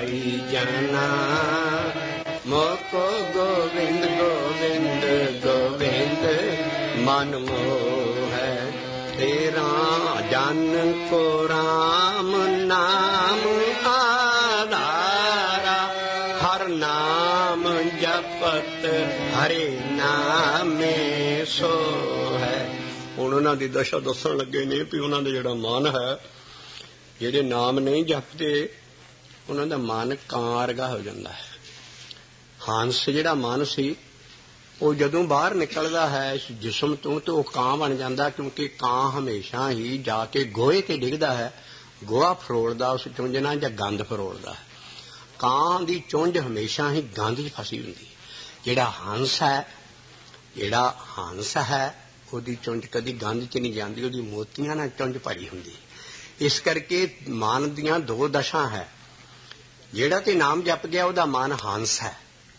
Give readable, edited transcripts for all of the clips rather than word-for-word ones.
ਗਾਈ ਜਾਣਾ। ਮੋਕੋ ਗੋਬਿੰਦ ਗੋਬਿੰਦ ਗੋਬਿੰਦ ਮਨ ਮੋਹ ਹੈ ਤੇਰਾ। ਜਨ ਕੋ ਰਾਮ ਨਾਮ ਆਧਾਰਾ, ਹਰ ਨਾਮ ਜਪਤ ਹਰੇ ਨਾਮੇ ਸੋ ਹੈ। ਹੁਣ ਉਹਨਾਂ ਦੀ ਦਸ਼ਾ ਦੱਸਣ ਲੱਗੇ ਨੇ ਵੀ ਉਹਨਾਂ ਦਾ ਜਿਹੜਾ ਮਨ ਹੈ, ਜਿਹੜੇ ਨਾਮ ਨਹੀਂ ਜਪਦੇ ਉਹਨਾਂ ਦਾ ਮਨ ਕਾਂ ਵਰਗਾ ਹੋ ਜਾਂਦਾ ਹੈ। ਹੰਸ ਜਿਹੜਾ ਮਨ ਸੀ ਉਹ ਜਦੋਂ ਬਾਹਰ ਨਿਕਲਦਾ ਹੈ ਇਸ ਜਿਸਮ ਤੋਂ ਤੇ ਉਹ ਕਾਂ ਬਣ ਜਾਂਦਾ, ਕਿਉਂਕਿ ਕਾਂ ਹਮੇਸ਼ਾ ਹੀ ਜਾ ਕੇ ਗੋਹੇ ਤੇ ਡਿੱਗਦਾ ਹੈ, ਗੋਹਾ ਫਰੋਲਦਾ ਉਸ ਚੁੰਝ ਨਾਲ ਜਾਂ ਗੰਦ ਫਰੋਲਦਾ ਹੈ। ਕਾਂ ਦੀ ਚੁੰਝ ਹਮੇਸ਼ਾ ਹੀ ਗੰਦ 'ਚ ਫਸੀ ਹੁੰਦੀ। ਜਿਹੜਾ ਹੰਸ ਹੈ ਉਹਦੀ ਚੁੰਝ ਕਦੀ ਗੰਦ 'ਚ ਨਹੀਂ ਜਾਂਦੀ, ਉਹਦੀ ਮੋਤੀਆਂ ਨਾਲ ਚੁੰਝ ਭਰੀ ਹੁੰਦੀ। ਇਸ ਕਰਕੇ ਮਨ ਦੀਆਂ ਦੋ ਦਸ਼ਾ ਹੈ। ਜਿਹੜਾ ਤੇ ਨਾਮ ਜਪ ਗਿਆ ਉਹਦਾ ਮਨ ਹੰਸ ਹੈ,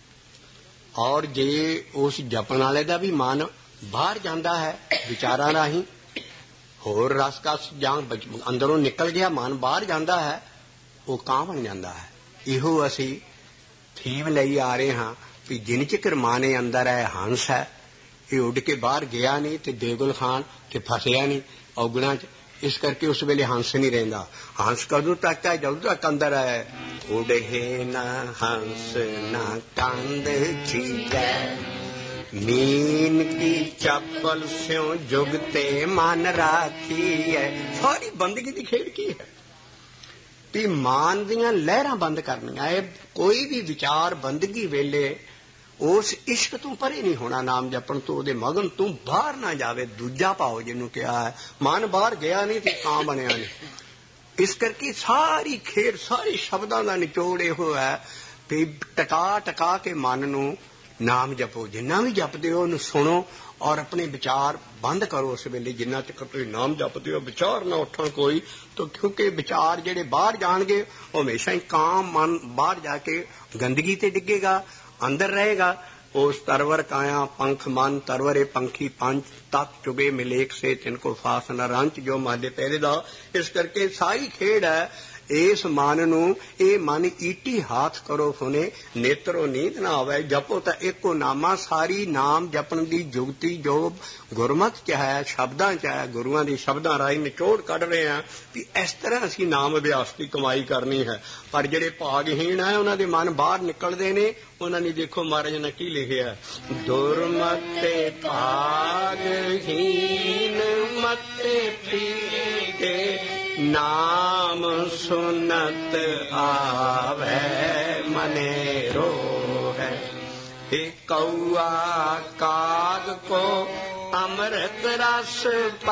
ਔਰ ਜੇ ਉਸ ਜਪਣ ਵਾਲੇ ਦਾ ਵੀ ਮਨ ਬਾਹਰ ਜਾਂਦਾ ਹੈ ਵਿਚਾਰਾਂ ਰਾਹੀਂ, ਹੋਰ ਰਸ ਕਸ ਜਾਂ ਅੰਦਰੋਂ ਨਿਕਲ ਗਿਆ ਮਨ ਬਾਹਰ ਜਾਂਦਾ ਹੈ, ਉਹ ਕਾਂ ਬਣ ਜਾਂਦਾ ਹੈ। ਇਹੋ ਅਸੀਂ ਥੀਮ ਲਈ ਆ ਰਹੇ ਹਾਂ ਵੀ ਜਿੰਨ ਚਿਰ ਮਨ ਅੰਦਰ ਹੈ ਹੰਸ ਹੈ, ਇਹ ਉੱਡ ਕੇ ਬਾਹਰ ਗਿਆ ਨਹੀਂ ਤੇ ਦੇਗੁਲ ਖਾਨ ਤੇ ਫਸਿਆ ਨਹੀਂ ਔਗਣਾਂ 'ਚ। ਇਸ ਕਰਕੇ ਉਸ ਵੇਲੇ ਹੰਸ ਨਹੀਂ ਰਹਿੰਦਾ। ਹੰਸ ਕਦੋਂ ਤੱਕ ਹੈ? ਜਦੋਂ ਤੱਕ ਅੰਦਰ ਹੈ। ਉਡੇ ਨਾ ਹੰਸ ਨਾ ਕੰਦ ਛੀਜੈ, ਮੀਨ ਕੀ ਚੱਪਲ ਸਿਉ ਜੁਗ ਤੇ ਮਨ ਰਾਖੀ ਹੈ। ਸਾਰੀ ਬੰਦਗੀ ਦੀ ਖੇਡ ਕੀ ਹੈ ਵੀ ਮਾਨ ਦੀਆਂ ਲਹਿਰਾਂ ਬੰਦ ਕਰਨੀਆਂ। ਇਹ ਕੋਈ ਵੀ ਵਿਚਾਰ ਬੰਦਗੀ ਵੇਲੇ ਉਸ ਇਸ਼ਕ ਤੋਂ ਪਰੇ ਨਹੀਂ ਹੋਣਾ, ਨਾਮ ਜਪਣ ਤੋਂ, ਉਹਦੇ ਮਗਨ ਤੋਂ ਬਾਹਰ ਨਾ ਜਾਵੇ। ਦੂਜਾ ਭਾਵ ਜਿਹਨੂੰ ਕਿਹਾ ਹੈ, ਮਨ ਬਾਹਰ ਗਿਆ ਨਹੀਂ ਤੇ ਕਾਂ ਬਣਿਆ ਨਹੀਂ। ਇਸ ਕਰਕੇ ਸਾਰੀ ਖੇਡ, ਸਾਰੇ ਸ਼ਬਦਾਂ ਦਾ ਨਿਚੋੜ ਇਹੋ ਹੈ ਵੀ ਟਕਾ ਟਕਾ ਕੇ ਮਨ ਨੂੰ ਨਾਮ ਜਪੋ। ਜਿੰਨਾ ਵੀ ਜਪਦੇ ਹੋ ਉਹਨੂੰ ਸੁਣੋ ਔਰ ਆਪਣੇ ਵਿਚਾਰ ਬੰਦ ਕਰੋ ਉਸ ਵੇਲੇ। ਜਿੰਨਾ ਚਿਰ ਤੁਸੀਂ ਨਾਮ ਜਪਦੇ ਹੋ ਵਿਚਾਰ ਨਾ ਉੱਠਣ ਕੋਈ, ਤਾਂ ਕਿਉਂਕਿ ਵਿਚਾਰ ਜਿਹੜੇ ਬਾਹਰ ਜਾਣਗੇ ਉਹ ਹਮੇਸ਼ਾ ਹੀ ਕਾਂ ਮਨ ਬਾਹਰ ਜਾ ਕੇ ਗੰਦਗੀ ਤੇ ਡਿੱਗੇਗਾ, ਅੰਦਰ ਰਹੇਗਾ। ਉਸ ਤਰਵਰ ਕਾਇਆ ਪੰਖ ਮਨ ਤਰਵਰੇ ਪੰਖੀ ਪੰਜ ਤਤ ਚੁਗੇ ਮਿਲੇਕ ਸੇ ਤਿੰਨ ਕੋ ਫਾਸ ਨ ਰੰਚ, ਜੋ ਮਾਲੇ ਪਹਿਰੇ ਦਾ। ਇਸ ਕਰਕੇ ਸਾਰੀ ਖੇਡ ਹੈ ਇਸ ਮਨ ਨੂੰ, ਇਹ ਮਨ ਈਟੀ ਹਾਥ ਕਰੋ ਫੁਨੇ ਨੇਤਰੋ ਨੀਂਦ ਨਾ ਆਵੇ। ਜਪੋ ਤਾਂ ਇੱਕੋ ਨਾਮਾ। ਸਾਰੀ ਨਾਮ ਜਪਣ ਦੀ ਜੁਗਤੀ ਜੋ ਗੁਰਮਤਿ 'ਚ ਹੈ, ਸ਼ਬਦਾਂ 'ਚ ਹੈ, ਗੁਰੂਆਂ ਦੇ ਸ਼ਬਦਾਂ ਰਾਹੀਂ ਨਿਚੋੜ ਕੱਢ ਰਹੇ ਹਾਂ ਵੀ ਇਸ ਤਰ੍ਹਾਂ ਅਸੀਂ ਨਾਮ ਅਭਿਆਸ ਦੀ ਕਮਾਈ ਕਰਨੀ ਹੈ। ਪਰ ਜਿਹੜੇ ਭਾਗਹੀਣ ਹੈ ਉਹਨਾਂ ਦੇ ਮਨ ਬਾਹਰ ਨਿਕਲਦੇ ਨੇ। ਉਹਨਾਂ ਨੇ ਦੇਖੋ ਮਹਾਰਾਜ ਨੇ ਕੀ ਲਿਖਿਆ, ਦੁਰਮਤੇ ਭਾਗਹੀਨ ਮਤੇ ਪੀਗੇ, ਨਾਮ ਸੁਨਤ ਆਵੇ ਮਨੇ ਰੋਹੈ। ਇਹ ਕੌਆ ਕਾਗ ਕੋ ਅੰਮ੍ਰਿਤ ਰਸ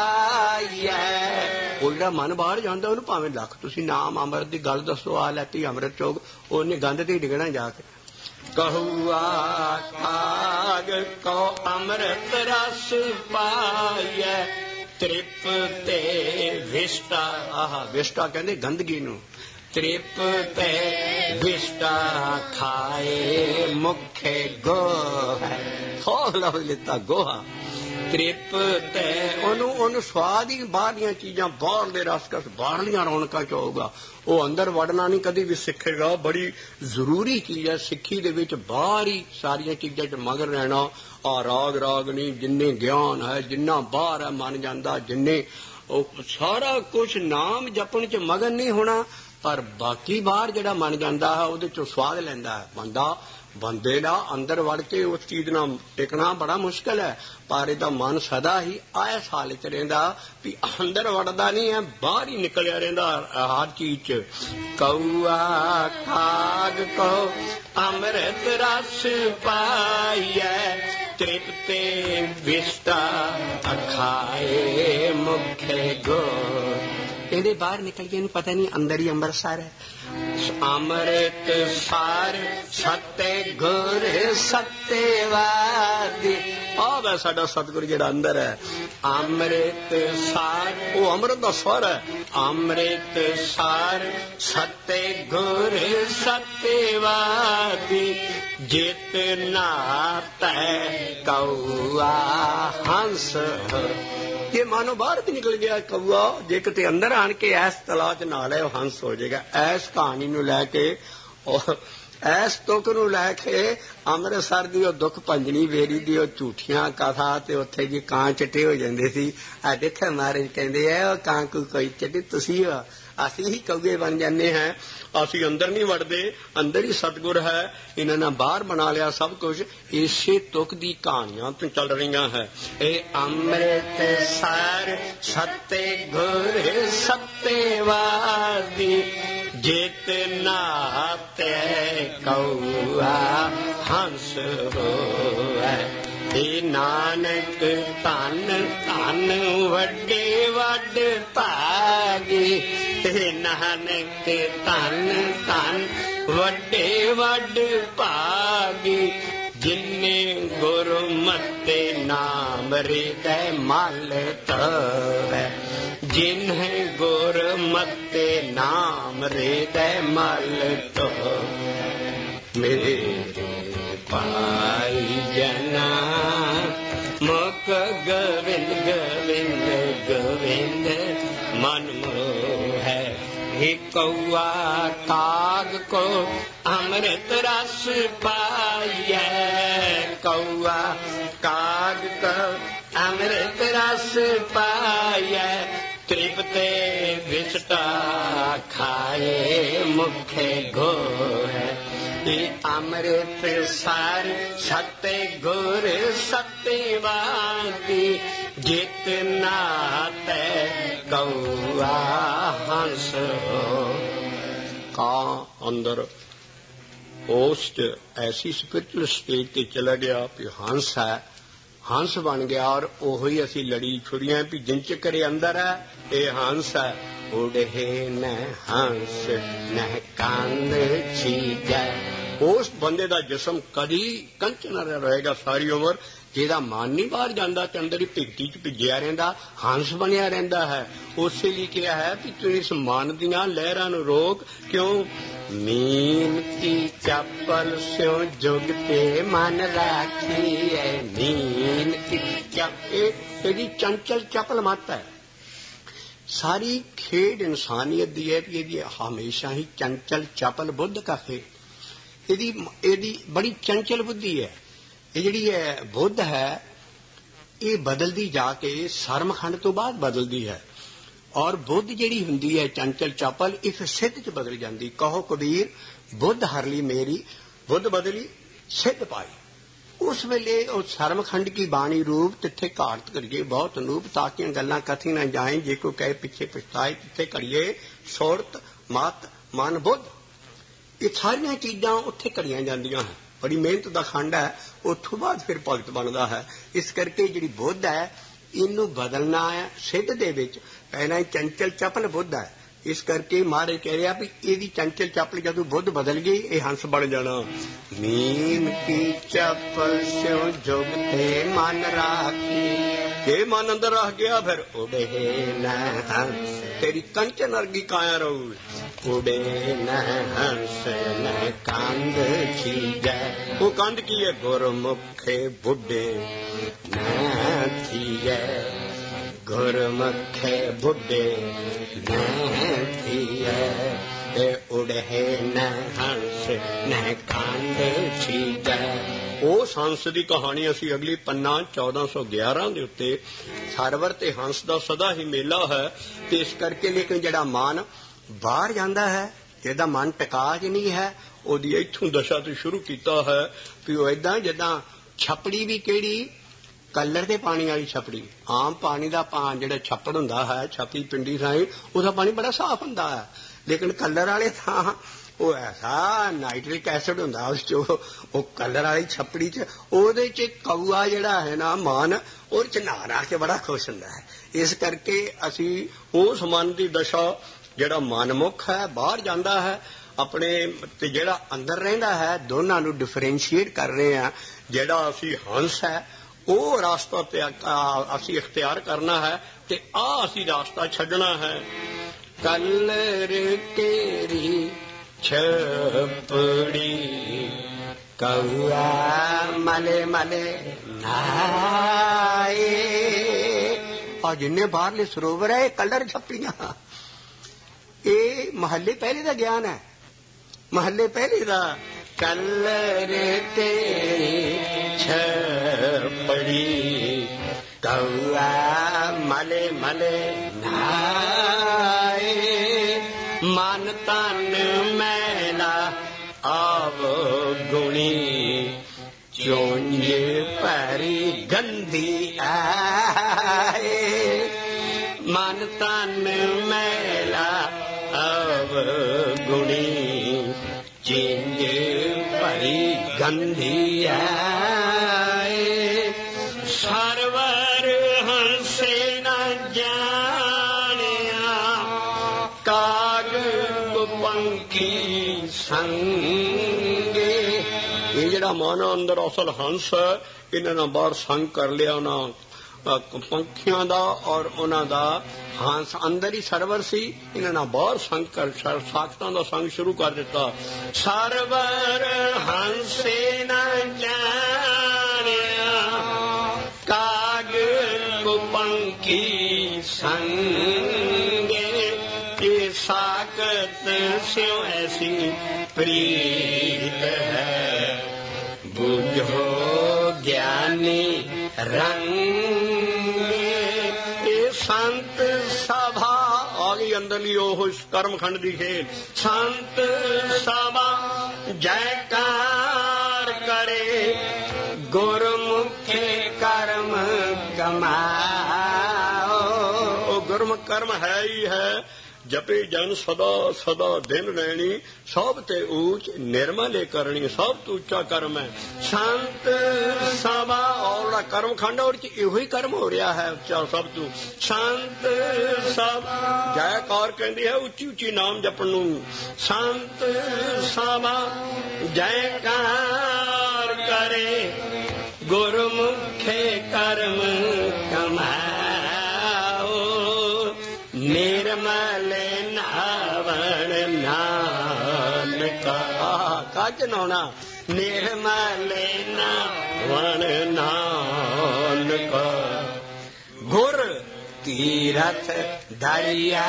ਪਾਈਐ। ਉਹ ਜਿਹੜਾ ਮਨ ਬਾਹਰ ਜਾਂਦਾ ਉਹਨੂੰ ਭਾਵੇਂ ਲੱਖ ਤੁਸੀਂ ਨਾਮ ਅੰਮ੍ਰਿਤ ਦੀ ਗੱਲ ਦੱਸੋ, ਆ ਲੈਤੀ ਅੰਮ੍ਰਿਤ ਚੋਗ, ਉਹਨੇ ਗੰਦ ਤੇ ਡਿੱਗਣਾ ਜਾ ਕੇ। ਕਹੁਆ ਕਾਗ ਕੋ ਅੰਮ੍ਰਿਤ ਰਸ ਪਾਈਐ, ਤ੍ਰਿਪ ਤੇ ਵਿਸ਼ਟਾ। ਆਹ ਵਿਸ਼ਟਾ ਕਹਿੰਦੇ ਗੰਦਗੀ ਨੂੰ। ਤ੍ਰਿਪ ਤੇ ਵਿਸ਼ਟਾ ਖਾਏ ਮੁਖੇ ਗੋਹਾ। ਖੋਹ ਲਵ ਲਿੱਤਾ ਗੋਹਾ। ਤ੍ਰਿਪ ਤੇ ਉਹਨੂੰ ਸਵਾਦ ਹੀ ਬਾਹਰਲੀਆਂ ਚੀਜ਼ਾਂ, ਬਾਹਰਲੇ ਰਸਕਸ, ਬਾਹਰਲੀਆਂ ਰੌਣਕਾਂ 'ਚ ਹੋਊਗਾ। ਉਹ ਅੰਦਰ ਵੜਨਾ ਨਹੀਂ ਕਦੀ ਵੀ ਸਿੱਖੇਗਾ। ਬੜੀ ਜ਼ਰੂਰੀ ਚੀਜ਼ ਹੈ ਸਿੱਖੀ ਦੇ ਵਿੱਚ, ਬਾਹਰ ਹੀ ਸਾਰੀਆਂ ਚੀਜ਼ਾਂ 'ਚ ਮਗਰ ਰਹਿਣਾ। ਆ ਰਾਗ ਨਹੀਂ, ਜਿੰਨੇ ਗਿਆਨ ਹੈ, ਜਿੰਨਾ ਬਾਹਰ ਹੈ ਮਨ ਜਾਂਦਾ, ਜਿੰਨੇ ਉਹ ਸਾਰਾ ਕੁਛ ਨਾਮ ਜਪਣ 'ਚ ਮਗਨ ਨਹੀਂ ਹੋਣਾ। ਪਰ ਬਾਕੀ ਬਾਹਰ ਜਿਹੜਾ ਮਨ ਜਾਂਦਾ ਹੈ ਉਹਦੇ 'ਚੋਂ ਸਵਾਦ ਲੈਂਦਾ ਹੈ। ਬੰਦੇ ਦਾ ਅੰਦਰ ਵੜ ਕੇ ਉਸ ਚੀਜ਼ ਨਾਲ ਟਿਕਣਾ ਬੜਾ ਮੁਸ਼ਕਿਲ ਹੈ। ਪਰ ਇਹਦਾ ਮਨ ਸਦਾ ਹੀ ਆਇਸ ਹਾਲ 'ਚ ਰਹਿੰਦਾ ਵੀ ਅੰਦਰ ਵੜਦਾ ਨਹੀਂ ਹੈ, ਬਾਹਰ ਹੀ ਨਿਕਲਿਆ ਰਹਿੰਦਾ ਹਰ ਚੀਜ਼ 'ਚ। ਕੌਆ ਕਾਗ ਕੋ ਅੰਮ੍ਰਿਤ ਰਸ ਪਾਈਐ, ਤ੍ਰਿਪਤੇ ਵਿਸ਼ਟਾ ਅਖਾਏ ਮੁਖੇ ਗੋ। ਇਹਦੇ ਬਾਹਰ ਨਿਕਲ ਕੇ ਇਹਨੂੰ ਪਤਾ ਨਹੀਂ ਅੰਦਰ ਹੀ ਅੰਮ੍ਰਿਤਸਰ ਹੈ। ਅੰਮ੍ਰਿਤ ਸਾਰ ਸਤੇ ਗੁਰ ਸਤਿਵਾਦੀ। ਆਹ ਵਾ ਸਾਡਾ ਸਤਿਗੁਰ ਜਿਹੜਾ ਅੰਦਰ ਹੈ। ਅੰਮ੍ਰਿਤ ਸਾਰ, ਉਹ ਅੰਮ੍ਰਿਤ ਦਾ ਸਵਰ ਹੈ। ਅੰਮ੍ਰਿਤ ਸਾਰ ਸਤੇ ਗੁਰ ਸਤਿਵਾਦੀ, ਜਿਤ ਨਾ ਤੈ ਕਉਆ ਹੰਸ। ਇਹ ਮਾਨੋ ਬਾਹਰ ਵੀ ਨਿਕਲ ਗਿਆ ਕਊਆ, ਜੇ ਕਿਤੇ ਅੰਦਰ ਆਣ ਕੇ ਐਸ ਤਲਾਅ 'ਚ ਨਾ ਲੈ ਉਹ ਹੰਸ ਹੋ ਜਾਏਗਾ। ਐਸ ਕਹਾਣੀ ਨੂੰ ਲੈ ਕੇ ਇਸ ਤੁਕ ਨੂੰ ਲੈ ਕੇ ਅੰਮ੍ਰਿਤਸਰ ਦੀ ਉਹ ਦੁੱਖ ਭੰਜਣੀ ਵੇਰੀ ਦੀ ਉਹ ਝੂਠੀਆਂ ਕਥਾ ਤੇ ਉੱਥੇ ਜੀ ਕਾਂ ਚਿੱਟੇ ਹੋ ਜਾਂਦੇ ਸੀ। ਆ ਦੇਖਿਆ ਮਹਾਰਾਜ ਕਹਿੰਦੇ ਆ ਉਹ ਕਾਂ ਕੋਈ ਚਿੱਟੇ ਤੁਸੀਂ ਅਸੀਂ ਹੀ ਕੌਗੇ ਬਣ ਜਾਂਦੇ ਹਾਂ। ਅਸੀਂ ਅੰਦਰ ਨਹੀਂ ਵੜਦੇ, ਅੰਦਰ ਹੀ ਸਤਿਗੁਰ ਹੈ। ਇਹਨਾਂ ਨੇ ਬਾਹਰ ਬਣਾ ਲਿਆ ਸਭ ਕੁਝ। ਇਸੇ ਤੁਕ ਦੀ ਕਹਾਣੀਆਂ ਤੋਂ ਚੱਲ ਰਹੀਆਂ ਹੈ। ਇਹ ਅੰਮ੍ਰਿਤਸਰ ਸਤੇ ਗੁਰ ਸਤਿਵਾਦੀ ਜਿਤ ਨਾਤੇ ਕਉਆ ਹੰਸ ਹੋਵੇ। ਏ ਨਾਨਕ ਧੰਨ ਧੰਨ ਵੱਡੇ ਵੱਡ ਭਾਗੀ। ਏ ਨਾਨਕ ਧੰਨ ਧੰਨ ਵੱਡੇ ਵੱਡ ਭਾਗੀ। ਜਿਨੇ ਗੁਰਮਤਿ ਨਾਮ ਹਿਰਦੈ ਮਲ ਧੋਵੈ। ਜਿਨੇ ਗੁਰਮਤਿ ਨਾਮ ਹਿਰਦੈ ਮਲ ਧੋਵੈ। ਮੇਰੇ ਭਾਈ ਜਨਾ ਮੁਖ ਗੋਵਿੰਦ ਗੋਵਿੰਦ ਗੋਵਿੰਦ ਮਨ ਮੋਹੈ। हे कौआ काग को अमृत रस पाइए। कौआ काग को अमृत रस पाइए। तृप्ते विष्टा खाए मुखे घोर। अमृत सार सत्य गुर सत्यवादी। जित नाते कौआ हंस ਕਾਂ ਅੰਦਰ ਉਸ 'ਚ ਐਸੀ ਸਪਿਰਚੁਅਲ ਸਟੇਜ ਤੇ ਚਲਾ ਗਿਆ ਵੀ ਹੰਸ ਹੈ, ਹੰਸ ਬਣ ਗਿਆ। ਔਰ ਉਹੀ ਅਸੀਂ ਲੜੀ ਛੁੜੀਆਂ ਵੀ ਜਿੰਨ ਚੱਕਰੇ ਅੰਦਰ ਹੈ ਇਹ ਹੰਸ ਹੈ। ਉਡੇ ਨ ਹੰਸ ਨਹਿ ਕੰਦ ਛੀਜੈ। ਉਸ ਬੰਦੇ ਦਾ ਜਿਸਮ ਕਦੀ ਕੰਚਨ ਰਹੇਗਾ ਸਾਰੀ ਉਮਰ। ਜਿਹਦਾ ਮਨ ਨਹੀਂ ਬਾਹਰ ਜਾਂਦਾ ਤੇ ਅੰਦਰ ਹੀ ਭਿਗਤੀ 'ਚ ਭਿੱਜਿਆ ਰਹਿੰਦਾ, ਹੰਸ ਬਣਿਆ ਰਹਿੰਦਾ ਹੈ। ਉਸੇ ਲਈ ਕਿਹਾ ਹੈ ਵੀ ਤੂੰ ਇਸ ਮਨ ਦੀਆਂ ਲਹਿਰਾਂ ਨੂੰ ਰੋਕ। ਕਿਉਂ? ਨੀਮ ਕੀ ਚੱਪਲ ਸਿਓ ਜੁਗ ਤੇ ਮਨ ਰਾਖੀ ਹੈ। ਨੀਮ ਕੀ ਇਹਦੀ ਚੰਚਲ ਚੱਪਲ ਮੱਤ ਹੈ। ਸਾਰੀ ਖੇਡ ਇਨਸਾਨੀਅਤ ਦੀ ਹੈ ਵੀ ਇਹਦੀ ਹਮੇਸ਼ਾ ਹੀ ਚੰਚਲ ਚੱਪਲ ਬੁੱਧ ਕਾ ਖੇਡ। ਇਹਦੀ ਬੜੀ ਚੰਚਲ ਬੁੱਧੀ ਹੈ। ਇਹ ਜਿਹੜੀ ਹੈ ਬੁੱਧ ਹੈ ਇਹ ਬਦਲਦੀ ਜਾ ਕੇ ਸਰਮਖੰਡ ਤੋਂ ਬਾਅਦ ਬਦਲਦੀ ਹੈ। ਔਰ ਬੁੱਧ ਜਿਹੜੀ ਹੁੰਦੀ ਹੈ ਚੰਚਲ ਚਾਪਲ ਇਹ ਫਿਰ ਸਿੱਧ 'ਚ ਬਦਲ ਜਾਂਦੀ। ਕਹੋ ਕਬੀਰ ਬੁੱਧ ਹਰ ਲਈ ਮੇਰੀ ਬੁੱਧ ਬਦਲੀ ਸਿੱਧ ਪਾਈ। ਉਸ ਵੇਲੇ ਉਹ ਸਰਮਖੰਡ ਕੀ ਬਾਣੀ ਰੂਪ ਤਿੱਥੇ ਘਾਟ ਕਰੀਏ ਬਹੁਤ ਅਨੂਪ ਤਾਕੀਆਂ ਗੱਲਾਂ ਕਥੀ ਨਾ ਜਾਏ। ਜੇ ਕੋਈ ਕਹੇ ਪਿੱਛੇ ਪਛਤਾਏ ਤਿੱਥੇ ਕਰੀਏ ਸੁਰਤ ਮਤ ਮਨ ਬੁੱਧ। ਇਹ ਸਾਰੀਆਂ ਚੀਜ਼ਾਂ ਉੱਥੇ ਕਰੀਆਂ ਜਾਂਦੀਆਂ ਹਨ। ਬੜੀ ਮਿਹਨਤ ਦਾ ਖੰਡ ਹੈ। ਉੱਥੋਂ ਬਾਅਦ ਫਿਰ ਭਗਤ ਬਣਦਾ ਹੈ। ਇਸ ਕਰਕੇ ਜਿਹੜੀ ਬੁੱਧ ਹੈ ਇਹਨੂੰ ਬਦਲਣਾ ਹੈ ਸਿੱਧ ਦੇ ਵਿੱਚ। ਪਹਿਲਾਂ ਹੀ ਚੰਚਲ ਚੱਪਲ ਬੁੱਧ ਹੈ। ਇਸ ਕਰਕੇ ਮਹਾਰਾਜ ਕਹਿ ਰਿਹਾ ਵੀ ਇਹਦੀ ਚੰਚਲ ਚੱਪਲ ਜਦੋਂ ਬੁੱਧ ਬਦਲ ਗਈ ਇਹ ਹੰਸ ਬਣ ਜਾਣਾ। ਨੀਮ ਕੀ ਚੱਪਲ ਸਿਓ ਜੁਗ ਤੇ ਮਨ ਰਾਖੀ। ਜੇ ਮਨ ਅੰਦਰ ਰਹ ਗਿਆ ਫਿਰ ਉਡੇ ਨ ਹੰਸ ਤੇਰੀ ਕੰਚਨ ਵਰਗੀ ਕਾਇਆ ਰਹੂ। ਉਡੇ ਨ ਹੰਸ ਨ ਕੰਧ ਛੀਜੈ। ਉਹ ਕੰਧ ਕੀ ਹੈ? ਗੁਰਮੁਖੇ ਬੁੱਢੇ ਨ ਥੀਐ। ਗੁਰਮੁਖੇ ਬੁੱਢੇ ਨ ਥੀਐ। ਉਡੇ ਨ ਹੰਸ ਨ ਕੰਧ ਛੀਜੈ। ਉਸ ਹੰਸ ਦੀ ਕਹਾਣੀ ਅਸੀਂ ਅਗਲੀ ਪੰਨਾ 1411 ਦੇ ਉੱਤੇ ਸਰਵਰ ਤੇ ਹੰਸ ਦਾ ਸਦਾ ਹੀ ਮੇਲਾ ਹੈ। ਤੇ ਇਸ ਕਰਕੇ ਲੇਕਿਨ ਜਿਹੜਾ ਮਨ ਬਾਹਰ ਜਾਂਦਾ ਹੈ ਜਿਹਦਾ ਮਨ ਟਿਕਾ 'ਚ ਨਹੀਂ ਹੈ ਉਹਦੀ ਇੱਥੋਂ ਦਸ਼ਾ ਤੋਂ ਸ਼ੁਰੂ ਕੀਤਾ ਹੈ ਵੀ ਉਹ ਏਦਾਂ ਜਿੱਦਾਂ ਛੱਪੜੀ ਵੀ ਕਿਹੜੀ ਕਲਰ ਦੇ ਪਾਣੀ ਵਾਲੀ ਛੱਪੜੀ। ਆਮ ਪਾਣੀ ਦਾ ਜਿਹੜਾ ਛੱਪੜ ਹੁੰਦਾ ਹੈ ਛੱਪੜੀ ਪਿੰਡੀ ਥਾਈ ਉਹਦਾ ਪਾਣੀ ਬੜਾ ਸਾਫ਼ ਹੁੰਦਾ ਹੈ। ਲੇਕਿਨ ਕਲਰ ਵਾਲੇ ਥਾਂ ਉਹ ਐਸਾ ਨਾਈਟ੍ਰਿਕ ਐਸਿਡ ਹੁੰਦਾ ਉਸ 'ਚ। ਉਹ ਕਲਰ ਵਾਲੀ ਛੱਪੜੀ 'ਚ ਉਹਦੇ 'ਚ ਕਊਆ ਜਿਹੜਾ ਹੈ ਨਾ ਮਨ ਉਹਦੇ 'ਚ ਨਹਾ ਰਾ ਕੇ ਬੜਾ ਖੁਸ਼ ਹੁੰਦਾ ਹੈ। ਇਸ ਕਰਕੇ ਅਸੀਂ ਉਸ ਮਨ ਦੀ ਦਸ਼ਾ ਜਿਹੜਾ ਮਨਮੁਖ ਹੈ ਬਾਹਰ ਜਾਂਦਾ ਹੈ ਆਪਣੇ ਤੇ ਜਿਹੜਾ ਅੰਦਰ ਰਹਿੰਦਾ ਹੈ ਦੋਨਾਂ ਨੂੰ ਡਿਫਰੈਂਸ਼ੀਏਟ ਕਰ ਰਹੇ ਹਾਂ। ਜਿਹੜਾ ਅਸੀਂ ਹੰਸ ਹੈ ਉਹ ਰਾਸਤਾ ਤੇ ਅਸੀਂ ਇਖਤਿਆਰ ਕਰਨਾ ਹੈ ਤੇ ਅਸੀਂ ਰਾਸਤਾ ਛੱਡਣਾ ਹੈ। ਕਲਰ ਤੇਰੀ ਛਪੜੀ ਕਊਆ ਮਲੇ ਮਲੇ ਨਾਏ। ਔਰ ਜਿੰਨੇ ਬਾਹਰਲੇ ਸਰੋਵਰ ਹੈ ਇਹ ਕਲਰ ਛੱਪੜੀਆਂ। ਇਹ ਮਹੱਲੇ ਪਹਿਲੇ ਦਾ ਗਿਆਨ ਹੈ। महले पहले दा कलर तेरी छपड़ी कौआ मले मले नाए मन तन मैला आव गुणी चोंज परी गंदी आए मन तन मैला आव गुणी चोंज परी गंदी आए सरवर हंसे न जानिया काग पंखी संगे। ये जड़ा मन अंदर असल हंस है इन्होंने बाहर संग कर लिया पंखियों का और उन्होंने हंस अंदर ही सरवर सी इन्होंने बाहर संग कर साखतां का संग शुरू कर दिता। सरवर हंसे न जानिया काग पंखी संगे ये साकत स्यों ऐसी प्रीत है बुझो ज्ञानी रंग। ये संत सभा आ गई अंदरली ओह कर्म खंड की खेल। संत सभा जयकार करे गुरमुखे कर्म कमाओ। गुरमुख कर्म है ही है जपे जन सदा सदा दिन रहनी सब ते ऊंच निर्मले करनी सब तो ऊंचा कर्म है। संत सभा और कर्म खंड और इहो ही कर्म हो रहा है उच्चा सब तू। संत सब जयकार कहती है उच्ची उच्ची नाम जपन नूं। संत सभा जयकार करे गुरमुखे कर्म कमाओ। निर्मल नावण नानका काज नौना निर्मल नावण नानका। गुर तीरथ दरिया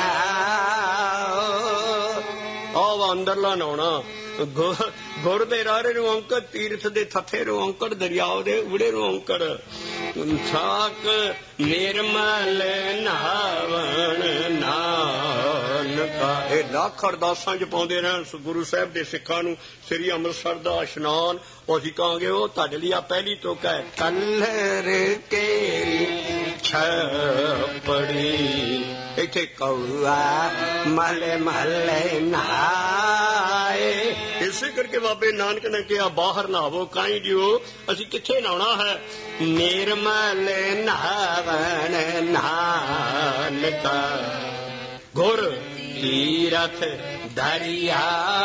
अंदरला नौना गुर दे रारे नूं अंकड़ तीरथ दे थथे नूं अंकड़ दरियाओ दे उड़े नूं अंकड़ साक निर्मल नावण नानका। ये लख अरदासां च पाउंदे रहन गुरु साहिब दे सिखां नूं श्री अमृतसर दा इशनान असीं कहांगे वो तुहाडे लई पहली तुक है कलर केरी छपड़ी इत्थे कौआ मले मले नाए। इसे करके बाबे नानक ने कहा बाहर नहावो काई जियो असीं किथे नहाना है। निर्मल नावण नानका गुर तीरथ दरिया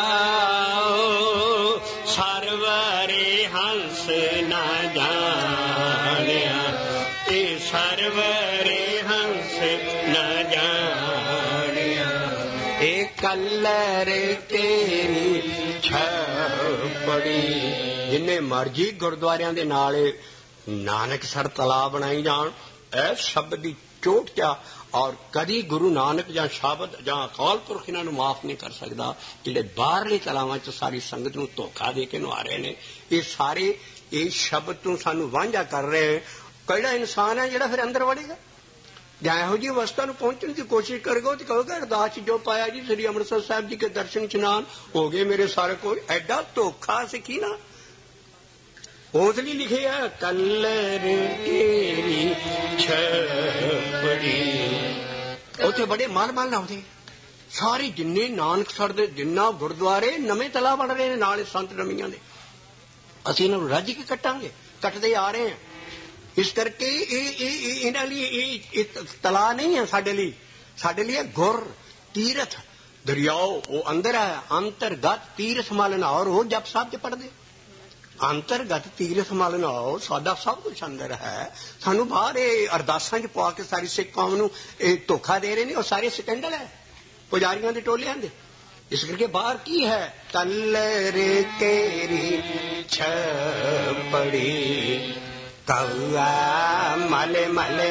सरवरे हंस न जानिया ते सरवरे हंस न जानिया। ए कलर तेरी छपड़ी जिन्ने मर्जी गुरुद्वारियां दे नाल नानक सर तलाब बनाई जान ऐ शब्द की चोट क्या और कदी गुरु नानक जां शब्द जां अकाल पुरख इन्हां नूं माफ नहीं कर सकदा। जिहड़े बाहरले तलावां च सारी संगत नूं धोखा दे के नुआ रहे ने ये सारे ये शब्द तो सानू वांझा कर रहे हैं। किहड़ा इंसान है जिहड़ा फिर अंदर वड़ेगा जां इहो जी अवस्था नूं पहुंचण की कोशिश करेगा तो कहोगा अरदास जो पाया जी श्री अमृतसर साहिब जी के दर्शन स्नान हो गए मेरे सारे कोई एडा धोखा सिखी ना। ਉਸ ਲਈ ਲਿਖਿਆ ਕਲਰ ਤੇਰੀ ਛਪੜੀ ਉੱਥੇ ਬੜੇ ਮਾਲ ਲਾਉਂਦੇ ਸਾਰੇ ਜਿੰਨੇ ਨਾਨਕਸਰ ਦੇ ਜਿੰਨਾ ਗੁਰਦੁਆਰੇ ਨਵੇਂ ਤਲਾ ਬਣ ਰਹੇ ਨੇ ਨਾਲ ਸੰਤ ਨਵੀਆਂ ਦੇ ਅਸੀਂ ਇਹਨਾਂ ਨੂੰ ਰੱਜ ਕੇ ਕੱਟਾਂਗੇ ਕੱਟਦੇ ਆ ਰਹੇ ਹਾਂ। ਇਸ ਕਰਕੇ ਇਹ ਇਹਨਾਂ ਲਈ ਇਹ ਤਲਾ ਨਹੀਂ ਹੈ ਸਾਡੇ ਲਈ ਗੁਰ ਤੀਰਥ ਦਰਿਆਓ ਉਹ ਅੰਦਰ ਹੈ ਅੰਤਰਗਤ ਤੀਰਥ ਮਲ ਨਹਾਓ ਰੋਜ਼ ਜਪ ਸਾਹਿਬ ਚ ਪੜਦੇ अंतरगत तीरथ मल नाओ साडा सब कुछ अंदर है सानू बाहर अरदासां च पा के सारी सिख कौम नूं धोखा दे रहे ने और सारे स्कैंडल है पुजारियों के टोलियां दे। इस करके बाहर की है कलर तेरी छपड़ी कौआ मले मले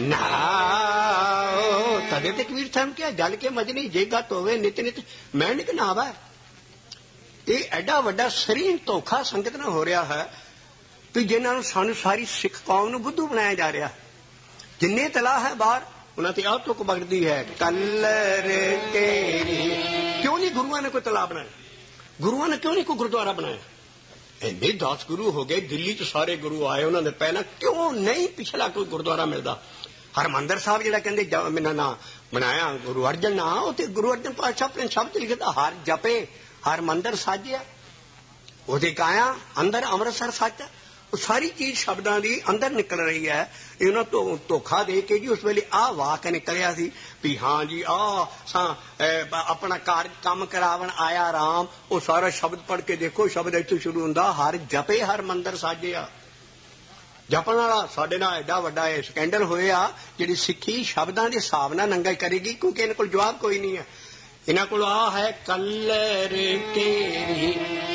नाओ तदे ते कबीर साहब क्या जल के मजनी जे गत होवे नित नित मैंड के नावा ਇਹ ਐਡਾ ਵੱਡਾ ਸਰੀਰ ਧੋਖਾ ਸੰਗਤ ਨਾਲ ਹੋ ਰਿਹਾ ਹੈ ਵੀ ਜਿਨ੍ਹਾਂ ਨੂੰ ਸਾਨੂੰ ਸਾਰੀ ਸਿੱਖ ਕੌਮ ਨੂੰ ਬੁੱਧੂ ਬਣਾਇਆ ਜਾ ਰਿਹਾ। ਜਿੰਨੇ ਤਲਾਹ ਹੈ ਬਾਹਰ ਉਹਨਾਂ ਤੇ ਆਹ ਤੁਕ ਵਗਦੀ ਹੈ ਕਲਰ ਤੇਰੀ। ਕਿਉਂ ਨਹੀਂ ਗੁਰੂਆਂ ਨੇ ਕੋਈ ਤਲਾਹ ਬਣਾਇਆ? ਗੁਰੂਆਂ ਨੇ ਕਿਉਂ ਨਹੀਂ ਕੋਈ ਗੁਰਦੁਆਰਾ ਬਣਾਇਆ? ਇੰਨੇ 10 ਗੁਰੂ ਹੋ ਗਏ, ਦਿੱਲੀ 'ਚ ਸਾਰੇ ਗੁਰੂ ਆਏ ਉਹਨਾਂ ਦੇ ਪਹਿਲਾਂ, ਕਿਉਂ ਨਹੀਂ ਪਿਛਲਾ ਕੋਈ ਗੁਰਦੁਆਰਾ ਮਿਲਦਾ? ਹਰਿਮੰਦਰ ਸਾਹਿਬ ਜਿਹੜਾ ਕਹਿੰਦੇ ਮੇਰਾ ਨਾਂ ਬਣਾਇਆ ਗੁਰੂ ਅਰਜਨ ਨਾਂ, ਉਹ ਤੇ ਗੁਰੂ ਅਰਜਨ ਪਾਤਸ਼ਾਹ ਆਪਣੇ ਸ਼ਬਦ ਲਿਖਦਾ ਹਰ ਜਪੇ ਹਰ ਮੰਦਰ ਸਾਜਿਆ ਉਹਦੇ ਕਾਇਆ ਅੰਦਰ ਅੰਮ੍ਰਿਤਸਰ ਸੱਚ। ਉਹ ਸਾਰੀ ਚੀਜ਼ ਸ਼ਬਦਾਂ ਦੀ ਅੰਦਰ ਨਿਕਲ ਰਹੀ ਹੈ। ਇਹਨਾਂ ਤੋਂ ਧੋਖਾ ਦੇ ਕੇ ਜੀ ਉਸ ਵੇਲੇ ਆਹ ਵਾਕ ਨਿਕਲਿਆ ਸੀ ਵੀ ਹਾਂ ਜੀ ਆਪਣਾ ਕੰਮ ਕਰਾਵਣ ਆਇਆ ਰਾਮ। ਉਹ ਸਾਰਾ ਸ਼ਬਦ ਪੜ੍ਹ ਕੇ ਦੇਖੋ, ਸ਼ਬਦ ਇੱਥੋਂ ਸ਼ੁਰੂ ਹੁੰਦਾ ਹਰ ਜਪੇ ਹਰ ਮੰਦਰ ਸਾਜਿਆ। ਜਪਣ ਵਾਲਾ ਸਾਡੇ ਨਾਲ ਐਡਾ ਵੱਡਾ ਇਹ ਸਕੈਂਡਲ ਹੋਇਆ। ਜਿਹੜੀ ਸਿੱਖੀ ਸ਼ਬਦਾਂ ਦੇ ਹਿਸਾਬ ਨਾਲ ਨੰਗਾ ਕਰੇਗੀ, ਕਿਉਂਕਿ ਇਹਨਾਂ ਕੋਲ ਜਵਾਬ ਕੋਈ ਨਹੀਂ ਹੈ। ਇਹਨਾਂ ਕੋਲ ਆ ਹੈ ਕਲਰ ਤੇਰੀ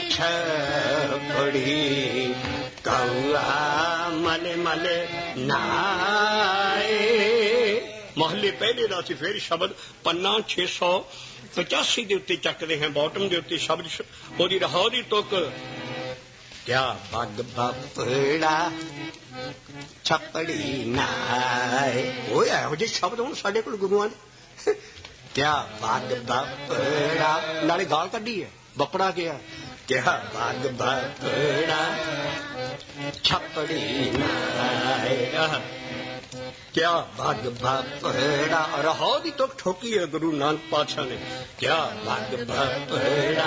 ਛਪੜੀ ਕੌਆ ਮਲੇ ਮਲੇ ਨਾਏ। ਮਹੱਲੇ ਪਹਿਲੇ ਦਾ ਸੀ। ਫਿਰ ਸ਼ਬਦ ਪੰਨਾ 685 ਦੇ ਉੱਤੇ ਚੱਕਦੇ ਹਾਂ, ਬਾਟਮ ਦੇ ਉੱਤੇ ਸ਼ਬਦ ਉਹਦੀ ਰਹਾ ਦੀ ਤੁਕ ਕਿਆ ਬੱਗ ਬੱਪੜਾ ਛਪੜੀ ਨਾਏ। ਉਹ ਇਹੋ ਜਿਹੇ ਸ਼ਬਦ ਹੁਣ ਸਾਡੇ ਕੋਲ ਗੁਰੂਆਂ ਦੇ। ਕਿਆ ਬੱਗ ਬੱਪੜਾ ਨਾਲੇ ਗਾਲ ਕੱਢੀ ਹੈ ਬੱਪੜਾ ਕਿਹਾ। ਕਿਆ ਬੱਗ ਬੱਪੜਾ ਛਪੜੀ ਨਾਏ। ਕਿਆ ਬੱਗ ਬੱਪੜਾ ਰਹਾ ਦੀ ਤੁਕ ਠੋਕੀ ਹੈ ਗੁਰੂ ਨਾਨਕ ਪਾਤਸ਼ਾਹ ਨੇ। ਕਿਆ ਬੱਗ ਬੱਪੜਾ